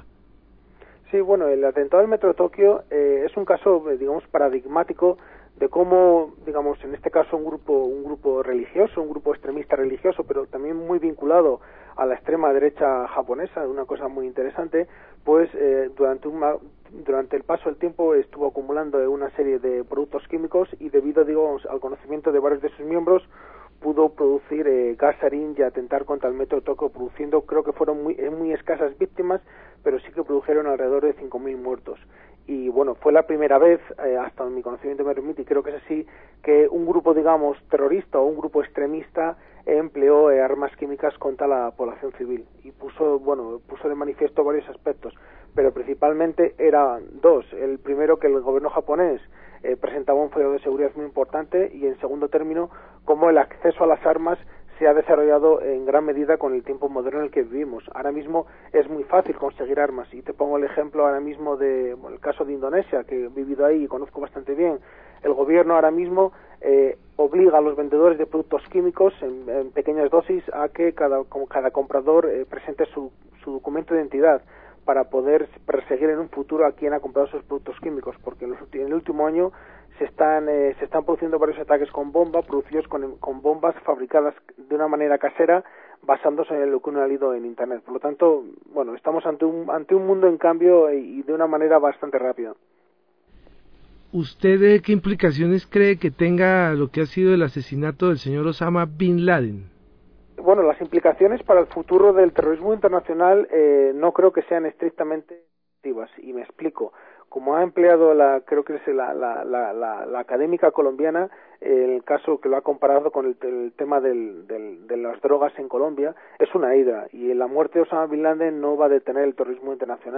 Sí, bueno, el atentado del metro de Tokio eh, es un caso, digamos, paradigmático de cómo, digamos, en este caso un grupo un grupo religioso, un grupo extremista religioso, pero también muy vinculado a la extrema derecha japonesa, una cosa muy interesante, pues eh, durante un durante el paso del tiempo estuvo acumulando una serie de productos químicos y debido, digamos, al conocimiento de varios de sus miembros, pudo producir eh, gas sarín y atentar contra el metro de Tokio, produciendo, creo que fueron muy, muy escasas víctimas, pero sí que produjeron alrededor de cinco mil muertos. Y bueno, fue la primera vez, eh, hasta mi conocimiento me permite, y creo que es así, que un grupo, digamos, terrorista o un grupo extremista empleó eh, armas químicas contra la población civil y puso, bueno, puso de manifiesto varios aspectos, pero principalmente eran dos. El primero, que el gobierno japonés eh, presentaba un fallo de seguridad muy importante, y en segundo término, cómo el acceso a las armas se ha desarrollado en gran medida con el tiempo moderno en el que vivimos. Ahora mismo es muy fácil conseguir armas, y te pongo el ejemplo ahora mismo de bueno, el caso de Indonesia, que he vivido ahí y conozco bastante bien. El gobierno ahora mismo eh, obliga a los vendedores de productos químicos en, en pequeñas dosis a que cada, como cada comprador eh, presente su, su documento de identidad para poder perseguir en un futuro a quien ha comprado esos productos químicos, porque en, los, en el último año se están eh, se están produciendo varios ataques con bomba, producidos con, con bombas fabricadas de una manera casera, basándose en lo que uno ha leído en internet. Por lo tanto, bueno, estamos ante un ante un mundo en cambio y de una manera bastante rápida. ¿Usted qué implicaciones cree que tenga lo que ha sido el asesinato del señor Osama Bin Laden? Bueno, las implicaciones para el futuro del terrorismo internacional eh, no creo que sean estrictamente positivas, y me explico. Como ha empleado la, creo que es la, la, la, la, la académica colombiana, eh, el caso que lo ha comparado con el, el tema del, del, de las drogas en Colombia, es una hidra, y la muerte de Osama Bin Laden no va a detener el terrorismo internacional.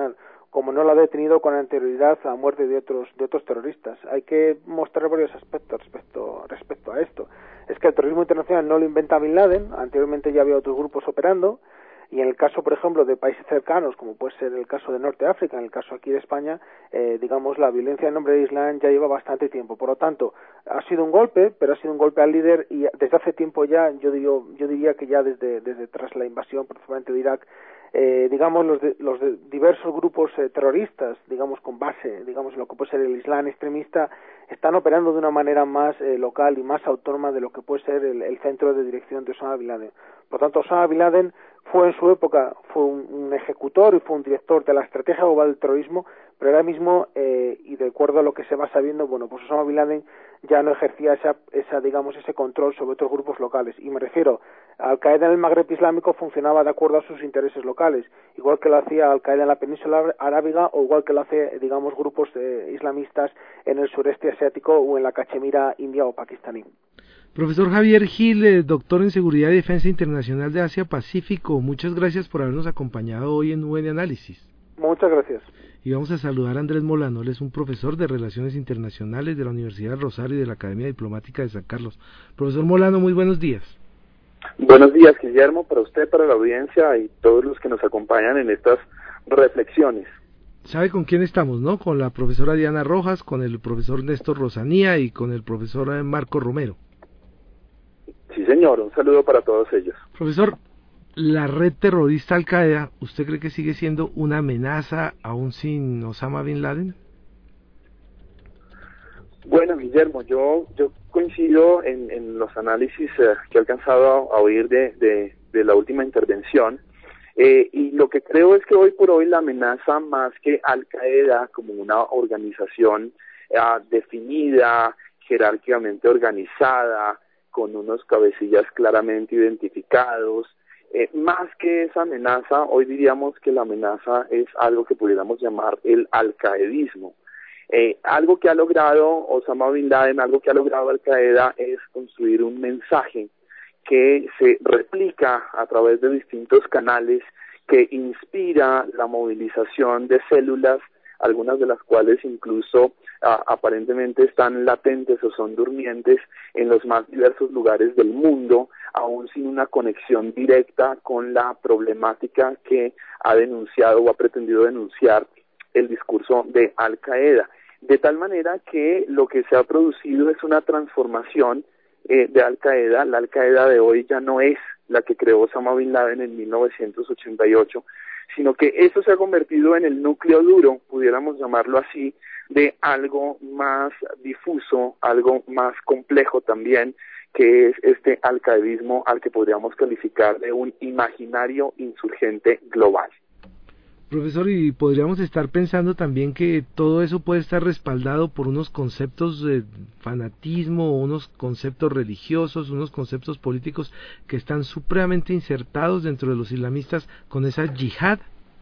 como no la ha detenido con anterioridad a la muerte de otros de otros terroristas. Hay que mostrar varios aspectos respecto respecto a esto. Es que el terrorismo internacional no lo inventa Bin Laden, anteriormente ya había otros grupos operando, y en el caso, por ejemplo, de países cercanos, como puede ser el caso de Norte de África, en el caso aquí de España, eh, digamos, la violencia en nombre de Islam ya lleva bastante tiempo. Por lo tanto, ha sido un golpe, pero ha sido un golpe al líder, y desde hace tiempo ya, yo digo, yo diría que ya desde, desde tras la invasión, principalmente de Irak, eh, digamos, los, de, los de diversos grupos eh, terroristas, digamos, con base, digamos, en lo que puede ser el Islam extremista, están operando de una manera más eh, local y más autónoma de lo que puede ser el, el centro de dirección de Osama Bin Laden. Por tanto, Osama Bin Laden fue en su época fue un, un ejecutor y fue un director de la estrategia global del terrorismo, pero ahora mismo, eh, y de acuerdo a lo que se va sabiendo, bueno, pues Osama Bin Laden ya no ejercía esa, esa, digamos, ese control sobre otros grupos locales. Y me refiero, Al-Qaeda en el Magreb Islámico funcionaba de acuerdo a sus intereses locales, igual que lo hacía Al-Qaeda en la península arábiga o igual que lo hace, digamos, grupos eh, islamistas en el sureste asiático o en la Cachemira india o pakistaní. Profesor Javier Gil, eh, doctor en Seguridad y Defensa Internacional de Asia-Pacífico, muchas gracias por habernos acompañado hoy en Nube de Análisis. Muchas gracias. Y vamos a saludar a Andrés Molano, él es un profesor de Relaciones Internacionales de la Universidad del Rosario y de la Academia Diplomática de San Carlos. Profesor Molano, muy buenos días. Buenos días, Guillermo, para usted, para la audiencia y todos los que nos acompañan en estas reflexiones. ¿Sabe con quién estamos, no? Con la profesora Diana Rojas, con el profesor Néstor Rosanía y con el profesor Marco Romero. Sí, señor, un saludo para todos ellos. Profesor, la red terrorista Al-Qaeda, ¿usted cree que sigue siendo una amenaza aún sin Osama Bin Laden? Bueno, Guillermo, yo yo coincido en, en los análisis eh, que he alcanzado a, a oír de, de, de la última intervención, eh, y lo que creo es que hoy por hoy la amenaza, más que Al-Qaeda como una organización eh, definida, jerárquicamente organizada, con unos cabecillas claramente identificados, eh, más que esa amenaza, hoy diríamos que la amenaza es algo que pudiéramos llamar el alcaedismo. Eh, algo que ha logrado Osama Bin Laden, algo que ha logrado Al-Qaeda es construir un mensaje que se replica a través de distintos canales, que inspira la movilización de células, algunas de las cuales incluso ah, aparentemente están latentes o son durmientes en los más diversos lugares del mundo, aún sin una conexión directa con la problemática que ha denunciado o ha pretendido denunciar el discurso de Al-Qaeda. De tal manera que lo que se ha producido es una transformación eh, de Al-Qaeda. La Al-Qaeda de hoy ya no es la que creó Osama Bin Laden en mil novecientos ochenta y ocho, sino que eso se ha convertido en el núcleo duro, pudiéramos llamarlo así, de algo más difuso, algo más complejo también, que es este alcaedismo al que podríamos calificar de un imaginario insurgente global. Profesor, y podríamos estar pensando también que todo eso puede estar respaldado por unos conceptos de fanatismo, unos conceptos religiosos, unos conceptos políticos que están supremamente insertados dentro de los islamistas con esa yihad.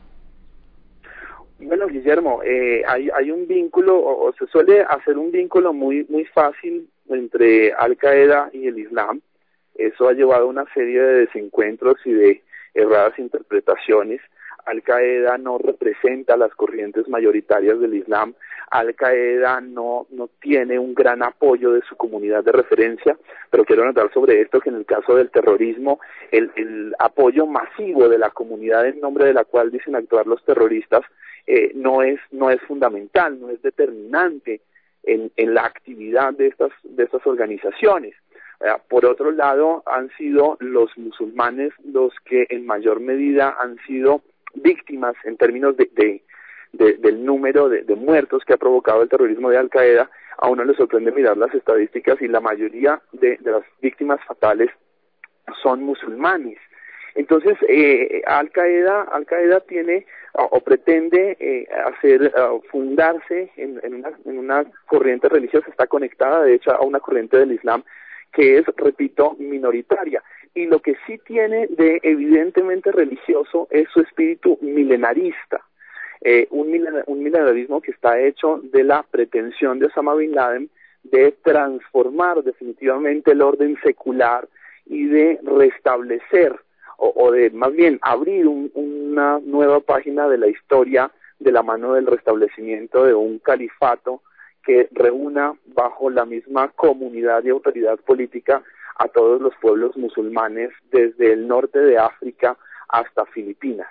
Bueno, Guillermo, eh, hay, hay un vínculo, o, o se suele hacer un vínculo muy, muy fácil entre Al-Qaeda y el Islam. Eso ha llevado a una serie de desencuentros y de erradas interpretaciones. Al-Qaeda no representa las corrientes mayoritarias del Islam. Al-Qaeda no, no tiene un gran apoyo de su comunidad de referencia, pero quiero notar sobre esto que en el caso del terrorismo, el, el apoyo masivo de la comunidad en nombre de la cual dicen actuar los terroristas eh, no es, no es fundamental, no es determinante en, en la actividad de estas, de estas organizaciones. Uh, por otro lado, han sido los musulmanes los que en mayor medida han sido víctimas en términos de, de, de del número de, de muertos que ha provocado el terrorismo de Al-Qaeda. A uno le sorprende mirar las estadísticas y la mayoría de, de las víctimas fatales son musulmanes. Entonces, eh, Al-Qaeda, Al-Qaeda tiene o, o pretende eh, hacer uh, fundarse en, en, una, en una corriente religiosa, está conectada de hecho a una corriente del Islam que es, repito, minoritaria. Y lo que sí tiene de evidentemente religioso es su espíritu milenarista, eh, un, milen un milenarismo que está hecho de la pretensión de Osama Bin Laden de transformar definitivamente el orden secular y de restablecer, o, o de más bien abrir un, una nueva página de la historia de la mano del restablecimiento de un califato que reúna bajo la misma comunidad y autoridad política a todos los pueblos musulmanes desde el norte de África hasta Filipinas.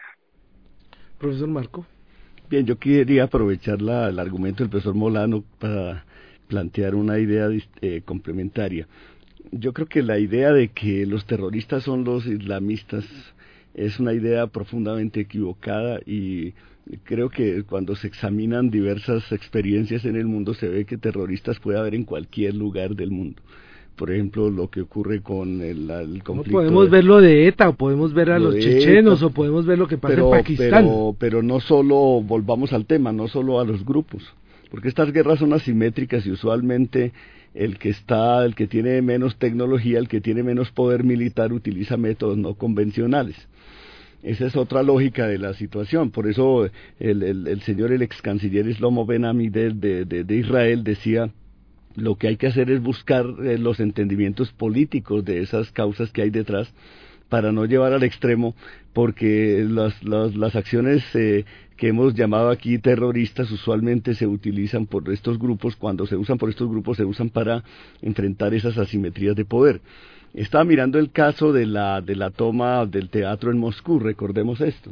Profesor Marco. Bien, yo quería aprovechar la, el argumento del profesor Molano para plantear una idea eh, complementaria. Yo creo que la idea de que los terroristas son los islamistas es una idea profundamente equivocada, y creo que cuando se examinan diversas experiencias en el mundo se ve que terroristas puede haber en cualquier lugar del mundo. Por ejemplo, lo que ocurre con el, el conflicto... No, podemos de, ver lo de ETA, o podemos ver a los chechenos, ETA, o podemos ver lo que pasa pero, en Pakistán. Pero, pero no solo, volvamos al tema, no solo a los grupos, porque estas guerras son asimétricas y usualmente el que está, el que tiene menos tecnología, el que tiene menos poder militar utiliza métodos no convencionales. Esa es otra lógica de la situación. Por eso el, el, el señor, el ex canciller Shlomo Ben-Ami de, de, de, de Israel decía: lo que hay que hacer es buscar eh, los entendimientos políticos de esas causas que hay detrás, para no llevar al extremo, porque las, las, las acciones eh, que hemos llamado aquí terroristas usualmente se utilizan por estos grupos. Cuando se usan por estos grupos, se usan para enfrentar esas asimetrías de poder. Estaba mirando el caso de la, de la toma del teatro en Moscú, recordemos esto.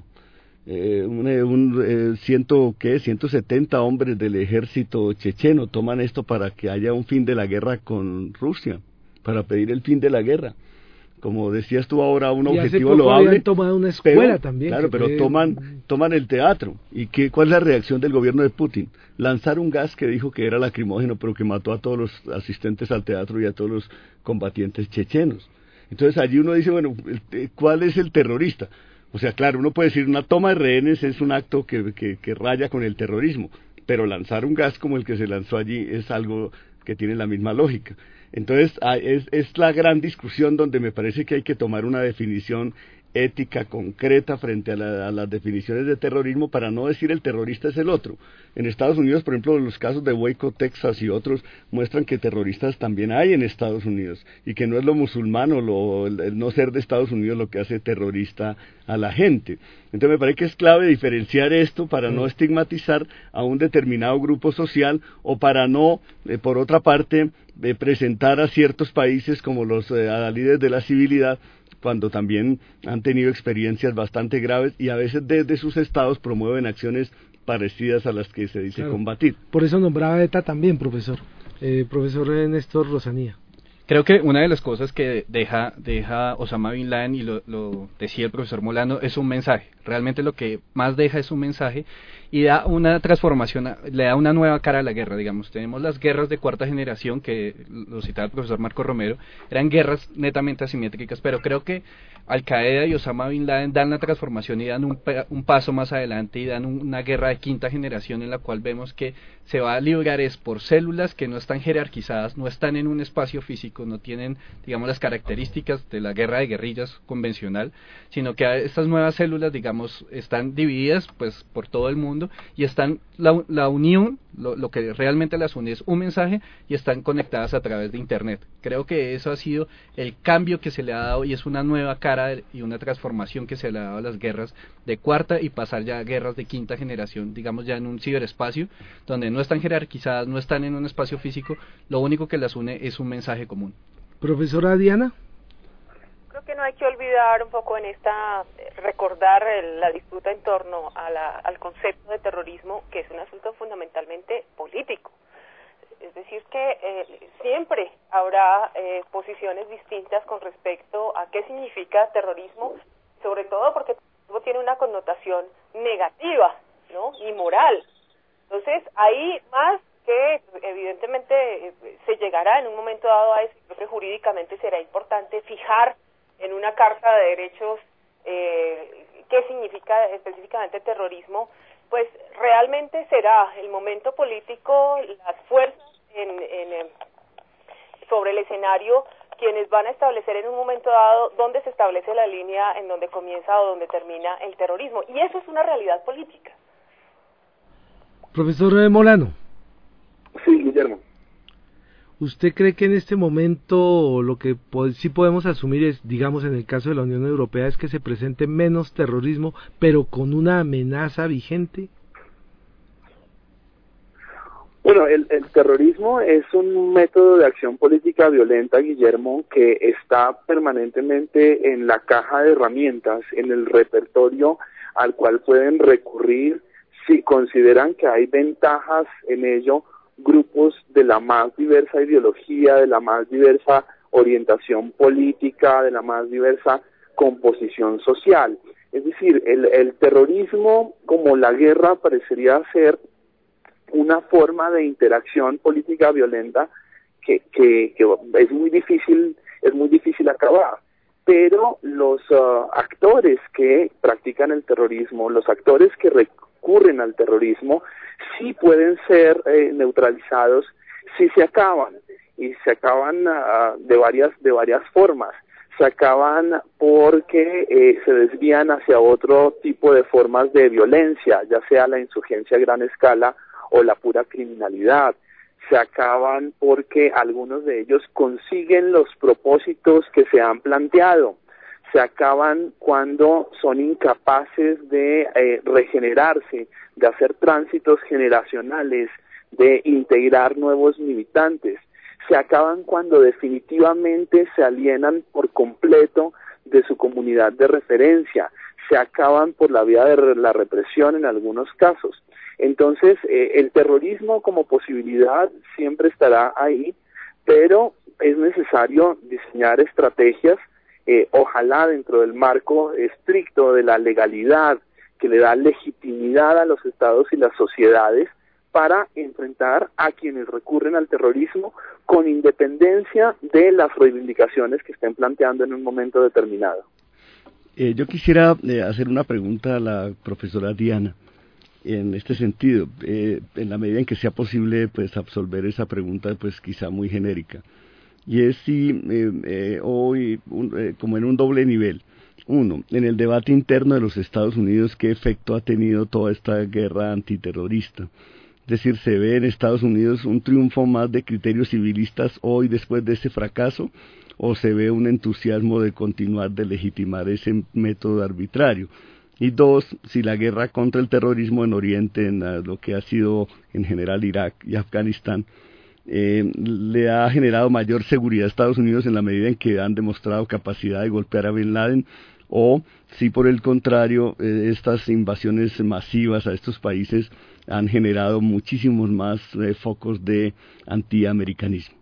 Eh, un, un eh, ciento, ¿qué? ciento setenta hombres del ejército checheno toman esto para que haya un fin de la guerra con Rusia, para pedir el fin de la guerra. Como decías tú ahora, un y objetivo hace poco loable. habían tomado una escuela pero, también. Claro, pero fue... toman toman el teatro. ¿Y qué, cuál es la reacción del gobierno de Putin? Lanzar un gas que dijo que era lacrimógeno, pero que mató a todos los asistentes al teatro y a todos los combatientes chechenos. Entonces allí uno dice, bueno, ¿cuál es el terrorista? O sea, claro, uno puede decir, una toma de rehenes es un acto que, que, que raya con el terrorismo, pero lanzar un gas como el que se lanzó allí es algo que tiene la misma lógica. Entonces, es, es la gran discusión donde me parece que hay que tomar una definición ética concreta frente a, la, a las definiciones de terrorismo, para no decir el terrorista es el otro. En Estados Unidos, por ejemplo, los casos de Waco, Texas y otros muestran que terroristas también hay en Estados Unidos, y que no es lo musulmano, lo, el, el no ser de Estados Unidos lo que hace terrorista a la gente. Entonces me parece que es clave diferenciar esto para no estigmatizar a un determinado grupo social, o para no, eh, por otra parte, eh, presentar a ciertos países como los eh, adalides de la civilidad, cuando también han tenido experiencias bastante graves, y a veces desde sus estados promueven acciones parecidas a las que se dice claro. combatir. Por eso nombraba ETA también, profesor. Eh, profesor Néstor Rosanía. Creo que una de las cosas que deja, deja Osama Bin Laden, y lo, lo decía el profesor Molano, es un mensaje. Realmente lo que más deja es un mensaje, y da una transformación, le da una nueva cara a la guerra, digamos. Tenemos las guerras de cuarta generación, que lo citaba el profesor Marco Romero, eran guerras netamente asimétricas, pero creo que Al-Qaeda y Osama Bin Laden dan la transformación y dan un, un paso más adelante, y dan un, una guerra de quinta generación, en la cual vemos que se va a librar es por células que no están jerarquizadas, no están en un espacio físico, no tienen, digamos, las características de la guerra de guerrillas convencional, sino que estas nuevas células, digamos, están divididas pues por todo el mundo, y están, la, la unión, lo, lo que realmente las une es un mensaje, y están conectadas a través de internet. Creo que eso ha sido el cambio que se le ha dado, y es una nueva cara y una transformación que se le ha dado a las guerras de cuarta, y pasar ya a guerras de quinta generación, digamos, ya en un ciberespacio, donde no están jerarquizadas, no están en un espacio físico, lo único que las une es un mensaje común. Profesora Diana. Creo que no hay que olvidar un poco en esta, recordar el, la disputa en torno a la, al concepto de terrorismo, que es un asunto fundamentalmente político. Es decir, que eh, siempre habrá eh, posiciones distintas con respecto a qué significa terrorismo, sobre todo porque tiene una connotación negativa, ¿no? Y moral. Entonces, ahí más que evidentemente eh, se llegará en un momento dado a eso, creo que jurídicamente será importante fijar en una carta de derechos eh, qué significa específicamente terrorismo. Pues realmente será el momento político, las fuerzas en, en, sobre el escenario, quienes van a establecer en un momento dado dónde se establece la línea en donde comienza o donde termina el terrorismo, y eso es una realidad política. Profesor Molano. Sí, Guillermo. ¿Usted cree que en este momento lo que po- sí podemos asumir es, digamos en el caso de la Unión Europea, es que se presente menos terrorismo, pero con una amenaza vigente? Bueno, el, el terrorismo es un método de acción política violenta, Guillermo, que está permanentemente en la caja de herramientas, en el repertorio al cual pueden recurrir si consideran que hay ventajas en ello grupos de la más diversa ideología, de la más diversa orientación política, de la más diversa composición social. Es decir, el, el terrorismo, como la guerra, parecería ser una forma de interacción política violenta que, que, que es muy difícil, es muy difícil acabar. Pero los uh, actores que practican el terrorismo, los actores que recurren al terrorismo, sí pueden ser eh, neutralizados si se acaban, y se acaban uh, de varias de varias formas. Se acaban porque eh, se desvían hacia otro tipo de formas de violencia, ya sea la insurgencia a gran escala o la pura criminalidad. Se acaban porque algunos de ellos consiguen los propósitos que se han planteado. Se acaban cuando son incapaces de eh, regenerarse, de hacer tránsitos generacionales, de integrar nuevos militantes. Se acaban cuando definitivamente se alienan por completo de su comunidad de referencia. Se acaban por la vía de la represión en algunos casos. Entonces, eh, el terrorismo como posibilidad siempre estará ahí, pero es necesario diseñar estrategias, eh, ojalá dentro del marco estricto de la legalidad que le da legitimidad a los estados y las sociedades, para enfrentar a quienes recurren al terrorismo con independencia de las reivindicaciones que estén planteando en un momento determinado. Eh, yo quisiera eh, hacer una pregunta a la profesora Diana en este sentido, eh, en la medida en que sea posible pues absolver esa pregunta pues quizá muy genérica, y es si eh, eh, hoy un, eh, como en un doble nivel. Uno, en el debate interno de los Estados Unidos, ¿qué efecto ha tenido toda esta guerra antiterrorista? Es decir, ¿se ve en Estados Unidos un triunfo más de criterios civilistas hoy después de ese fracaso? ¿O se ve un entusiasmo de continuar de legitimar ese método arbitrario? Y dos, si la guerra contra el terrorismo en Oriente, en la, lo que ha sido en general Irak y Afganistán, eh, le ha generado mayor seguridad a Estados Unidos en la medida en que han demostrado capacidad de golpear a Bin Laden, o si por el contrario eh, estas invasiones masivas a estos países han generado muchísimos más eh, focos de antiamericanismo.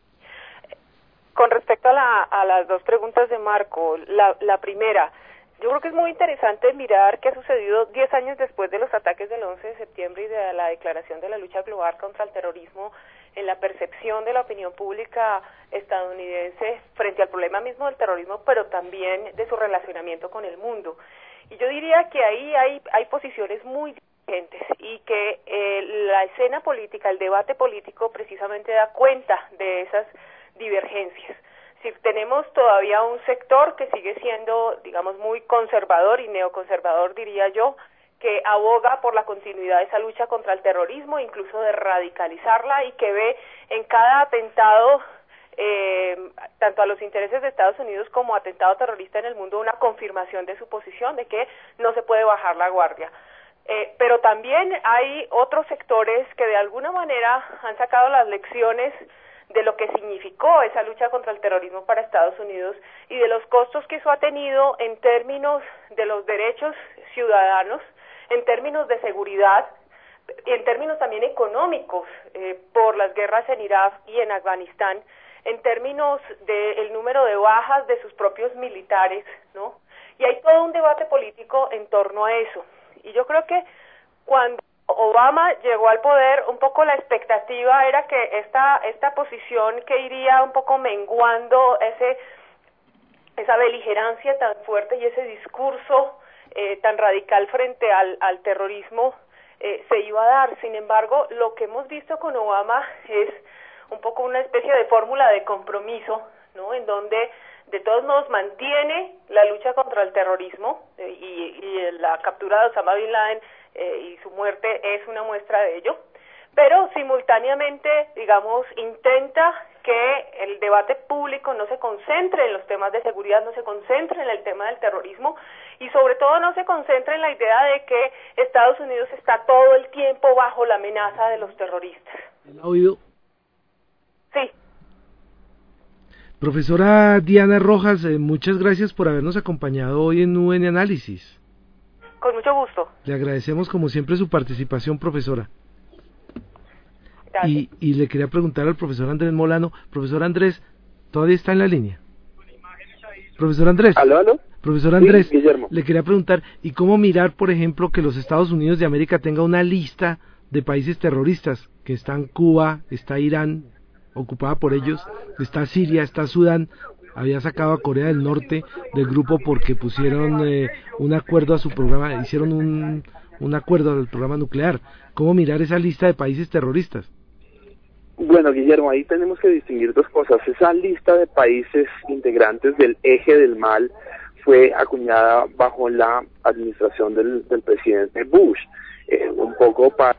Con respecto a, la, a las dos preguntas de Marco, la, la primera, yo creo que es muy interesante mirar qué ha sucedido diez años después de los ataques del once de septiembre y de la declaración de la lucha global contra el terrorismo en la percepción de la opinión pública estadounidense frente al problema mismo del terrorismo, pero también de su relacionamiento con el mundo. Y yo diría que ahí hay, hay posiciones muy diferentes y que eh, la escena política, el debate político precisamente da cuenta de esas divergencias. Si tenemos todavía un sector que sigue siendo, digamos, muy conservador y neoconservador, diría yo, que aboga por la continuidad de esa lucha contra el terrorismo, incluso de radicalizarla, y que ve en cada atentado, eh, tanto a los intereses de Estados Unidos como atentado terrorista en el mundo, una confirmación de su posición de que no se puede bajar la guardia. Eh, pero también hay otros sectores que de alguna manera han sacado las lecciones de lo que significó esa lucha contra el terrorismo para Estados Unidos y de los costos que eso ha tenido en términos de los derechos ciudadanos, en términos de seguridad y en términos también económicos, eh, por las guerras en Irak y en Afganistán, en términos del número de bajas de sus propios militares, ¿no? Y hay todo un debate político en torno a eso. Y yo creo que cuando Obama llegó al poder, un poco la expectativa era que esta esta posición que iría un poco menguando ese esa beligerancia tan fuerte y ese discurso eh, tan radical frente al, al terrorismo eh, se iba a dar. Sin embargo, lo que hemos visto con Obama es un poco una especie de fórmula de compromiso, ¿no? En donde de todos modos mantiene la lucha contra el terrorismo eh, y, y la captura de Osama Bin Laden eh, y su muerte es una muestra de ello, pero simultáneamente, digamos, intenta que el debate público no se concentre en los temas de seguridad, no se concentre en el tema del terrorismo y sobre todo no se concentre en la idea de que Estados Unidos está todo el tiempo bajo la amenaza de los terroristas. ¿Ha oído? Sí. Profesora Diana Rojas, eh, muchas gracias por habernos acompañado hoy en U N Análisis. Con mucho gusto. Le agradecemos como siempre su participación, profesora. Gracias. Y, y le quería preguntar al profesor Andrés Molano. Profesor Andrés, ¿todavía está en la línea? Profesor Andrés. ¿Aló, aló? Profesor Andrés, sí, Guillermo. Le quería preguntar, ¿y cómo mirar, por ejemplo, que los Estados Unidos de América tenga una lista de países terroristas? Que están Cuba, está Irán, ocupada por ellos, está Siria, está Sudán, había sacado a Corea del Norte del grupo porque pusieron eh, un acuerdo a su programa, hicieron un, un acuerdo al programa nuclear. ¿Cómo mirar esa lista de países terroristas? Bueno, Guillermo, ahí tenemos que distinguir dos cosas. Esa lista de países integrantes del eje del mal fue acuñada bajo la administración del, del presidente Bush, eh, un poco para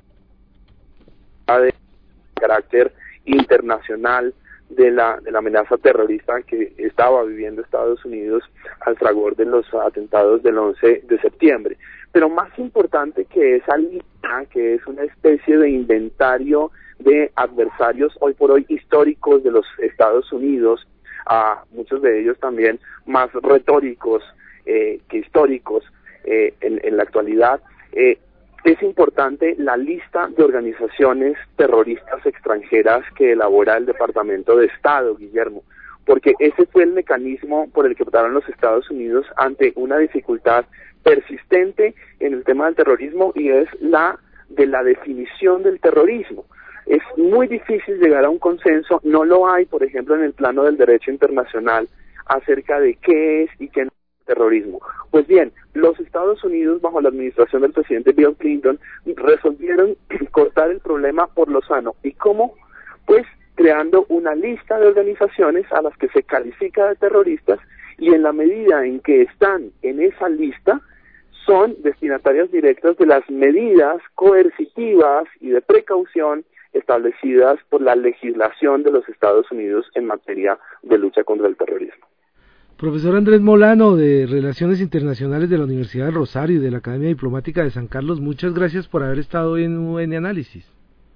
de carácter internacional de la, de la amenaza terrorista que estaba viviendo Estados Unidos al fragor de los atentados del once de septiembre. Pero más importante que esa lista, que es una especie de inventario de adversarios hoy por hoy históricos de los Estados Unidos, a muchos de ellos también más retóricos eh, que históricos eh, en, en la actualidad, eh, es importante la lista de organizaciones terroristas extranjeras que elabora el Departamento de Estado, Guillermo, porque ese fue el mecanismo por el que optaron los Estados Unidos ante una dificultad persistente en el tema del terrorismo, y es la de la definición del terrorismo. Es muy difícil llegar a un consenso, no lo hay, por ejemplo, en el plano del derecho internacional, acerca de qué es y qué no es terrorismo. Pues bien, los Estados Unidos, bajo la administración del presidente Bill Clinton, resolvieron cortar el problema por lo sano. ¿Y cómo? Pues creando una lista de organizaciones a las que se califica de terroristas, y en la medida en que están en esa lista, son destinatarias directas de las medidas coercitivas y de precaución establecidas por la legislación de los Estados Unidos en materia de lucha contra el terrorismo. Profesor Andrés Molano, de Relaciones Internacionales de la Universidad del Rosario y de la Academia Diplomática de San Carlos, muchas gracias por haber estado hoy en U N Análisis.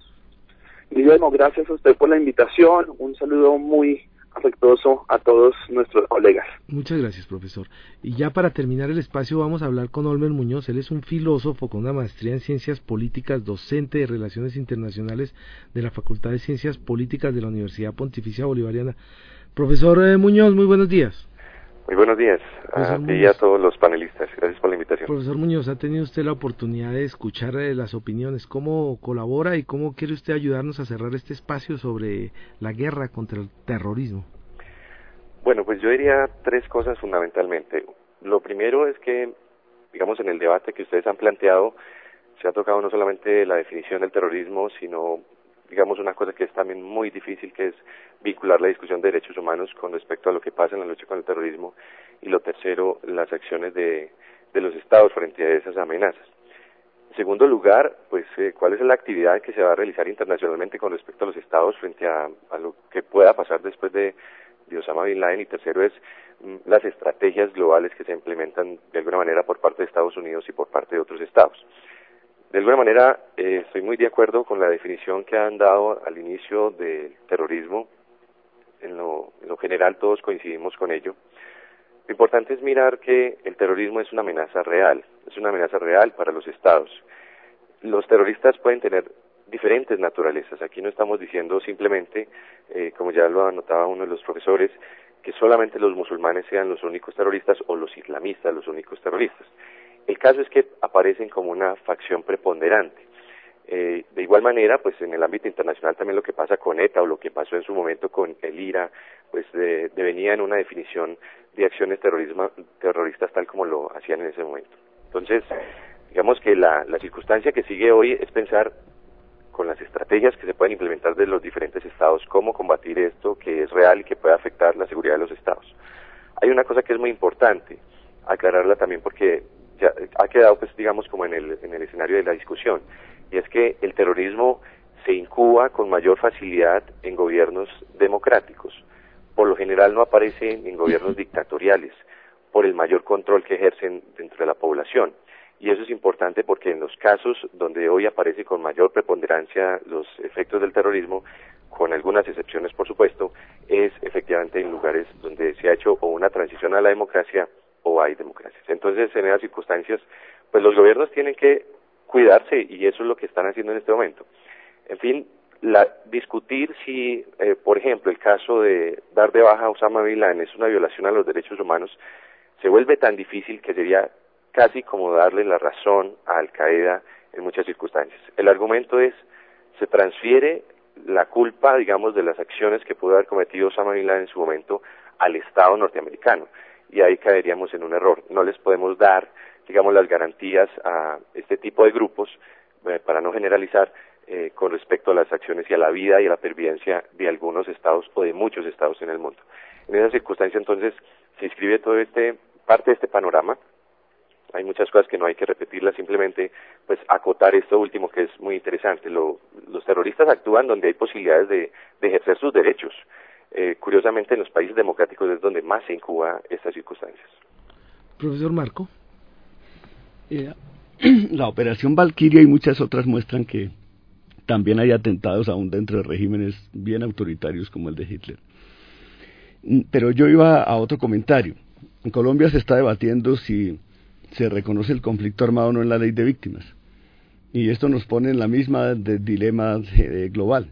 Guillermo, gracias a usted por la invitación, un saludo muy afectuoso a todos nuestros colegas. Muchas gracias, profesor. Y ya para terminar el espacio vamos a hablar con Olmer Muñoz. Él es un filósofo con una maestría en Ciencias Políticas, docente de Relaciones Internacionales de la Facultad de Ciencias Políticas de la Universidad Pontificia Bolivariana. Profesor eh, Muñoz, muy buenos días. Muy buenos días a ti y a todos los panelistas. Gracias por la invitación. Profesor Muñoz, ¿ha tenido usted la oportunidad de escuchar eh, las opiniones? ¿Cómo colabora y cómo quiere usted ayudarnos a cerrar este espacio sobre la guerra contra el terrorismo? Bueno, pues yo diría tres cosas fundamentalmente. Lo primero es que, digamos, en el debate que ustedes han planteado, se ha tocado no solamente la definición del terrorismo, sino, digamos, una cosa que es también muy difícil, que es vincular la discusión de derechos humanos con respecto a lo que pasa en la lucha contra el terrorismo, y lo tercero, las acciones de, de los estados frente a esas amenazas. En segundo lugar, pues, eh, ¿cuál es la actividad que se va a realizar internacionalmente con respecto a los estados frente a, a lo que pueda pasar después de, de Osama Bin Laden? Y tercero es mm, las estrategias globales que se implementan de alguna manera por parte de Estados Unidos y por parte de otros estados. De alguna manera, eh, estoy muy de acuerdo con la definición que han dado al inicio del terrorismo. En lo, en lo general todos coincidimos con ello. Lo importante es mirar que el terrorismo es una amenaza real, es una amenaza real para los estados. Los terroristas pueden tener diferentes naturalezas. Aquí no estamos diciendo simplemente, eh, como ya lo anotaba uno de los profesores, que solamente los musulmanes sean los únicos terroristas o los islamistas los únicos terroristas. El caso es que aparecen como una facción preponderante. Eh, de igual manera, pues en el ámbito internacional también lo que pasa con ETA o lo que pasó en su momento con el IRA, pues de, devenía en una definición de acciones terrorismo, terroristas tal como lo hacían en ese momento. Entonces, digamos que la, la circunstancia que sigue hoy es pensar con las estrategias que se pueden implementar de los diferentes estados, cómo combatir esto que es real y que puede afectar la seguridad de los estados. Hay una cosa que es muy importante, aclararla también porque ya ha quedado, pues digamos, como en el, en el escenario de la discusión, y es que el terrorismo se incuba con mayor facilidad en gobiernos democráticos. Por lo general no aparece en gobiernos dictatoriales, por el mayor control que ejercen dentro de la población. Y eso es importante porque en los casos donde hoy aparece con mayor preponderancia los efectos del terrorismo, con algunas excepciones por supuesto, es efectivamente en lugares donde se ha hecho o una transición a la democracia o hay democracias. Entonces, en esas circunstancias, pues los gobiernos tienen que cuidarse y eso es lo que están haciendo en este momento. En fin, la, discutir si, eh, por ejemplo, el caso de dar de baja a Osama Bin Laden es una violación a los derechos humanos, se vuelve tan difícil que sería casi como darle la razón a Al Qaeda en muchas circunstancias. El argumento es, se transfiere la culpa, digamos, de las acciones que pudo haber cometido Osama Bin Laden en su momento al Estado norteamericano, y ahí caeríamos en un error. No les podemos dar, digamos, las garantías a este tipo de grupos, eh, para no generalizar, eh, con respecto a las acciones y a la vida y a la pervivencia de algunos estados o de muchos estados en el mundo. En esa circunstancia, entonces, se inscribe todo este, parte de este panorama. Hay muchas cosas que no hay que repetirlas, simplemente pues acotar esto último que es muy interesante. Lo, los terroristas actúan donde hay posibilidades de, de ejercer sus derechos. Eh, curiosamente en los países democráticos es donde más se incuba estas circunstancias. Profesor Marco. Eh, la operación Valquiria y muchas otras muestran que también hay atentados aún dentro de regímenes bien autoritarios como el de Hitler. Pero yo iba a otro comentario. En Colombia se está debatiendo si se reconoce el conflicto armado o no en la ley de víctimas. Y esto nos pone en la misma de dilema eh, global.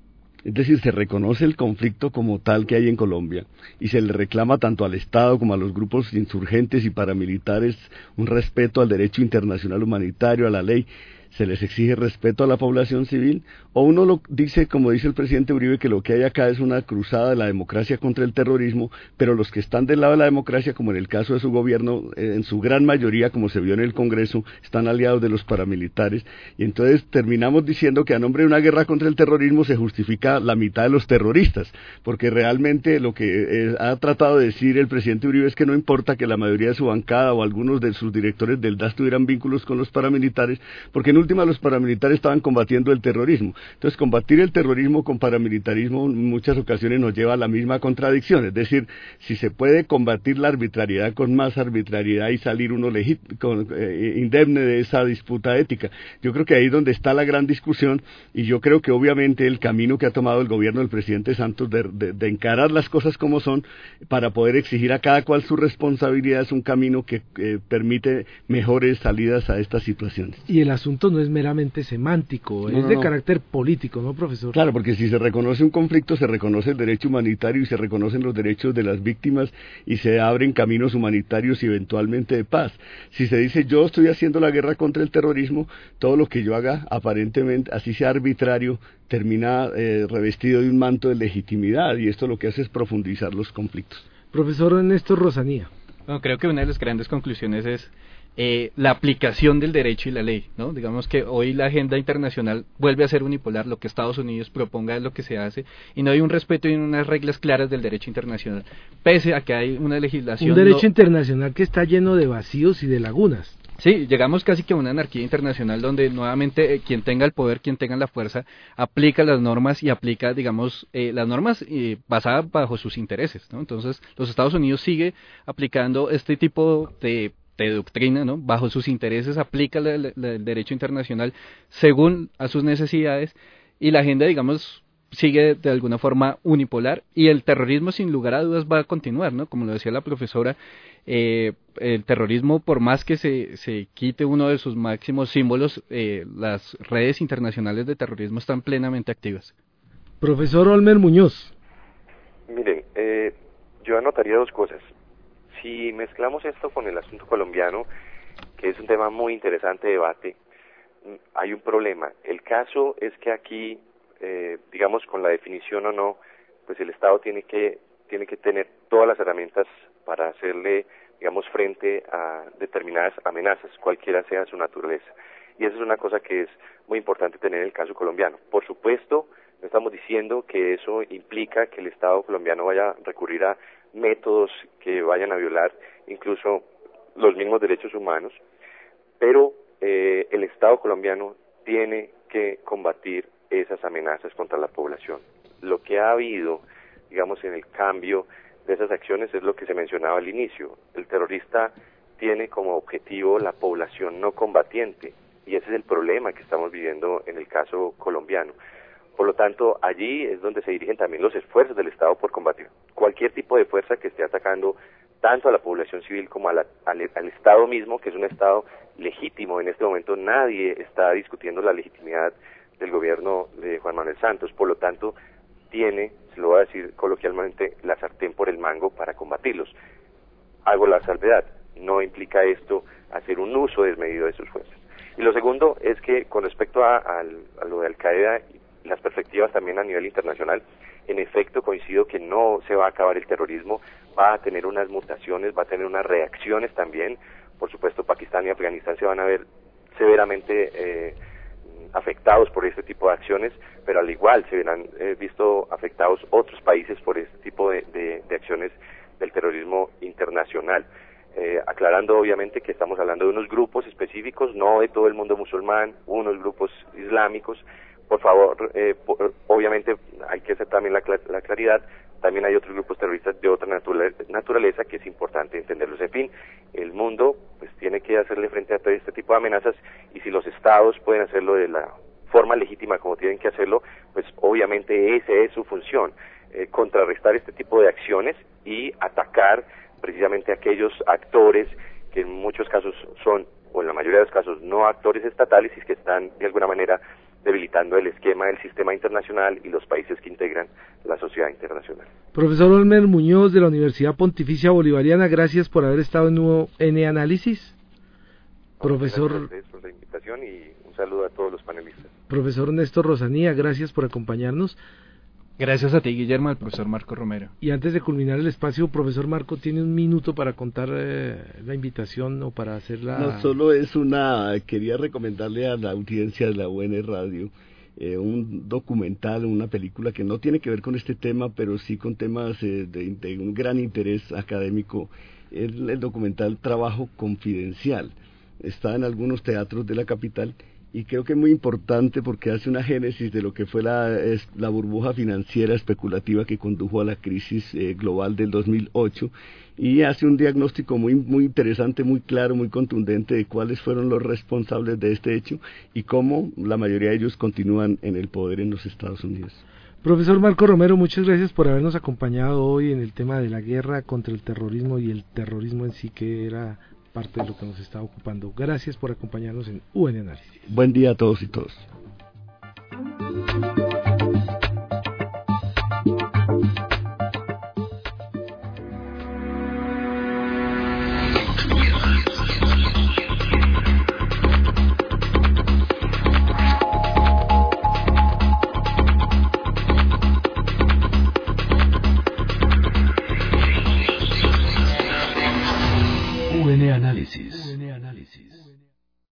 Es decir, se reconoce el conflicto como tal que hay en Colombia y se le reclama tanto al Estado como a los grupos insurgentes y paramilitares un respeto al derecho internacional humanitario, a la ley. Se les exige respeto a la población civil, o uno lo dice, como dice el presidente Uribe, que lo que hay acá es una cruzada de la democracia contra el terrorismo, pero los que están del lado de la democracia, como en el caso de su gobierno, en su gran mayoría, como se vio en el Congreso, están aliados de los paramilitares, y entonces terminamos diciendo que a nombre de una guerra contra el terrorismo se justifica la mitad de los terroristas, porque realmente lo que eh, ha tratado de decir el presidente Uribe es que no importa que la mayoría de su bancada o algunos de sus directores del D A S tuvieran vínculos con los paramilitares, porque en última los paramilitares estaban combatiendo el terrorismo. Entonces, combatir el terrorismo con paramilitarismo en muchas ocasiones nos lleva a la misma contradicción, es decir, si se puede combatir la arbitrariedad con más arbitrariedad y salir uno con, eh, indemne de esa disputa ética. Yo creo que ahí es donde está la gran discusión, y yo creo que obviamente el camino que ha tomado el gobierno del presidente Santos de, de, de encarar las cosas como son para poder exigir a cada cual su responsabilidad es un camino que eh, permite mejores salidas a estas situaciones. Y el asunto no es meramente semántico, no, es no, de no. carácter político, ¿no, profesor? Claro, porque si se reconoce un conflicto, se reconoce el derecho humanitario y se reconocen los derechos de las víctimas y se abren caminos humanitarios y eventualmente de paz. Si se dice yo estoy haciendo la guerra contra el terrorismo, todo lo que yo haga aparentemente, así sea arbitrario, termina eh, revestido de un manto de legitimidad, y esto lo que hace es profundizar los conflictos. Profesor Néstor Rosanía. Bueno, creo que una de las grandes conclusiones es Eh, la aplicación del derecho y la ley, ¿no? Digamos que hoy la agenda internacional vuelve a ser unipolar, lo que Estados Unidos proponga es lo que se hace, y no hay un respeto y unas reglas claras del derecho internacional, pese a que hay una legislación... Un derecho no... internacional que está lleno de vacíos y de lagunas. Sí, llegamos casi que a una anarquía internacional donde nuevamente eh, quien tenga el poder, quien tenga la fuerza, aplica las normas y aplica, digamos, eh, las normas eh, basadas bajo sus intereses, ¿no? Entonces, los Estados Unidos sigue aplicando este tipo de... de doctrina, ¿no? Bajo sus intereses aplica la, la, la, el derecho internacional según a sus necesidades, y la agenda, digamos, sigue de alguna forma unipolar, y el terrorismo sin lugar a dudas va a continuar, ¿no? Como lo decía la profesora, eh, el terrorismo, por más que se, se quite uno de sus máximos símbolos, eh, las redes internacionales de terrorismo están plenamente activas. Profesor Olmer Muñoz. Miren, eh, yo anotaría dos cosas. Si mezclamos esto con el asunto colombiano, que es un tema muy interesante de debate, hay un problema. El caso es que aquí, eh, digamos, con la definición o no, pues el Estado tiene que tiene que tener todas las herramientas para hacerle, digamos, frente a determinadas amenazas, cualquiera sea su naturaleza. Y esa es una cosa que es muy importante tener en el caso colombiano. Por supuesto, no estamos diciendo que eso implica que el Estado colombiano vaya a recurrir a métodos que vayan a violar incluso los mismos derechos humanos, pero eh, el Estado colombiano tiene que combatir esas amenazas contra la población. Lo que ha habido, digamos, en el cambio de esas acciones es lo que se mencionaba al inicio. El terrorista tiene como objetivo la población no combatiente, y ese es el problema que estamos viviendo en el caso colombiano. Por lo tanto, allí es donde se dirigen también los esfuerzos del Estado por combatir cualquier tipo de fuerza que esté atacando tanto a la población civil como a la, al, al Estado mismo, que es un Estado legítimo. En este momento nadie está discutiendo la legitimidad del gobierno de Juan Manuel Santos. Por lo tanto, tiene, se lo voy a decir coloquialmente, la sartén por el mango para combatirlos. Hago la salvedad, no implica esto hacer un uso desmedido de sus fuerzas. Y lo segundo es que con respecto a, a, a lo de Al-Qaeda, las perspectivas también a nivel internacional, en efecto coincido que no se va a acabar el terrorismo, va a tener unas mutaciones, va a tener unas reacciones también. Por supuesto, Pakistán y Afganistán se van a ver severamente eh, afectados por este tipo de acciones, pero al igual se verán eh, visto afectados otros países por este tipo de, de, de acciones del terrorismo internacional. Eh, aclarando obviamente que estamos hablando de unos grupos específicos, no de todo el mundo musulmán, unos grupos islámicos. Por favor, eh, por, obviamente hay que hacer también la, la claridad, también hay otros grupos terroristas de otra naturaleza, naturaleza que es importante entenderlos. En fin, el mundo pues tiene que hacerle frente a todo este tipo de amenazas, y si los estados pueden hacerlo de la forma legítima como tienen que hacerlo, pues obviamente esa es su función, eh, contrarrestar este tipo de acciones y atacar precisamente a aquellos actores que en muchos casos son, o en la mayoría de los casos, no actores estatales y que están de alguna manera debilitando el esquema del sistema internacional y los países que integran la sociedad internacional. Profesor Olmer Muñoz de la Universidad Pontificia Bolivariana, gracias por haber estado en U N Análisis. Profesor, gracias a ustedes por la invitación y un saludo a todos los panelistas. Profesor Néstor Rosanía, gracias por acompañarnos. Gracias a ti, Guillermo, al profesor Marco Romero. Y antes de culminar el espacio, profesor Marco, ¿tiene un minuto para contar eh, la invitación o para hacer la...? No, solo es una... Quería recomendarle a la audiencia de la U N Radio eh, un documental, una película que no tiene que ver con este tema, pero sí con temas eh, de, de un gran interés académico. Es el documental Trabajo Confidencial. Está en algunos teatros de la capital, y creo que es muy importante porque hace una génesis de lo que fue la, es, la burbuja financiera especulativa que condujo a la crisis eh, global del dos mil ocho, y hace un diagnóstico muy muy interesante, muy claro, muy contundente de cuáles fueron los responsables de este hecho y cómo la mayoría de ellos continúan en el poder en los Estados Unidos. Profesor Marco Romero, muchas gracias por habernos acompañado hoy en el tema de la guerra contra el terrorismo y el terrorismo en sí, que era parte de lo que nos está ocupando. Gracias por acompañarnos en U N Análisis. Buen día a todos y todas.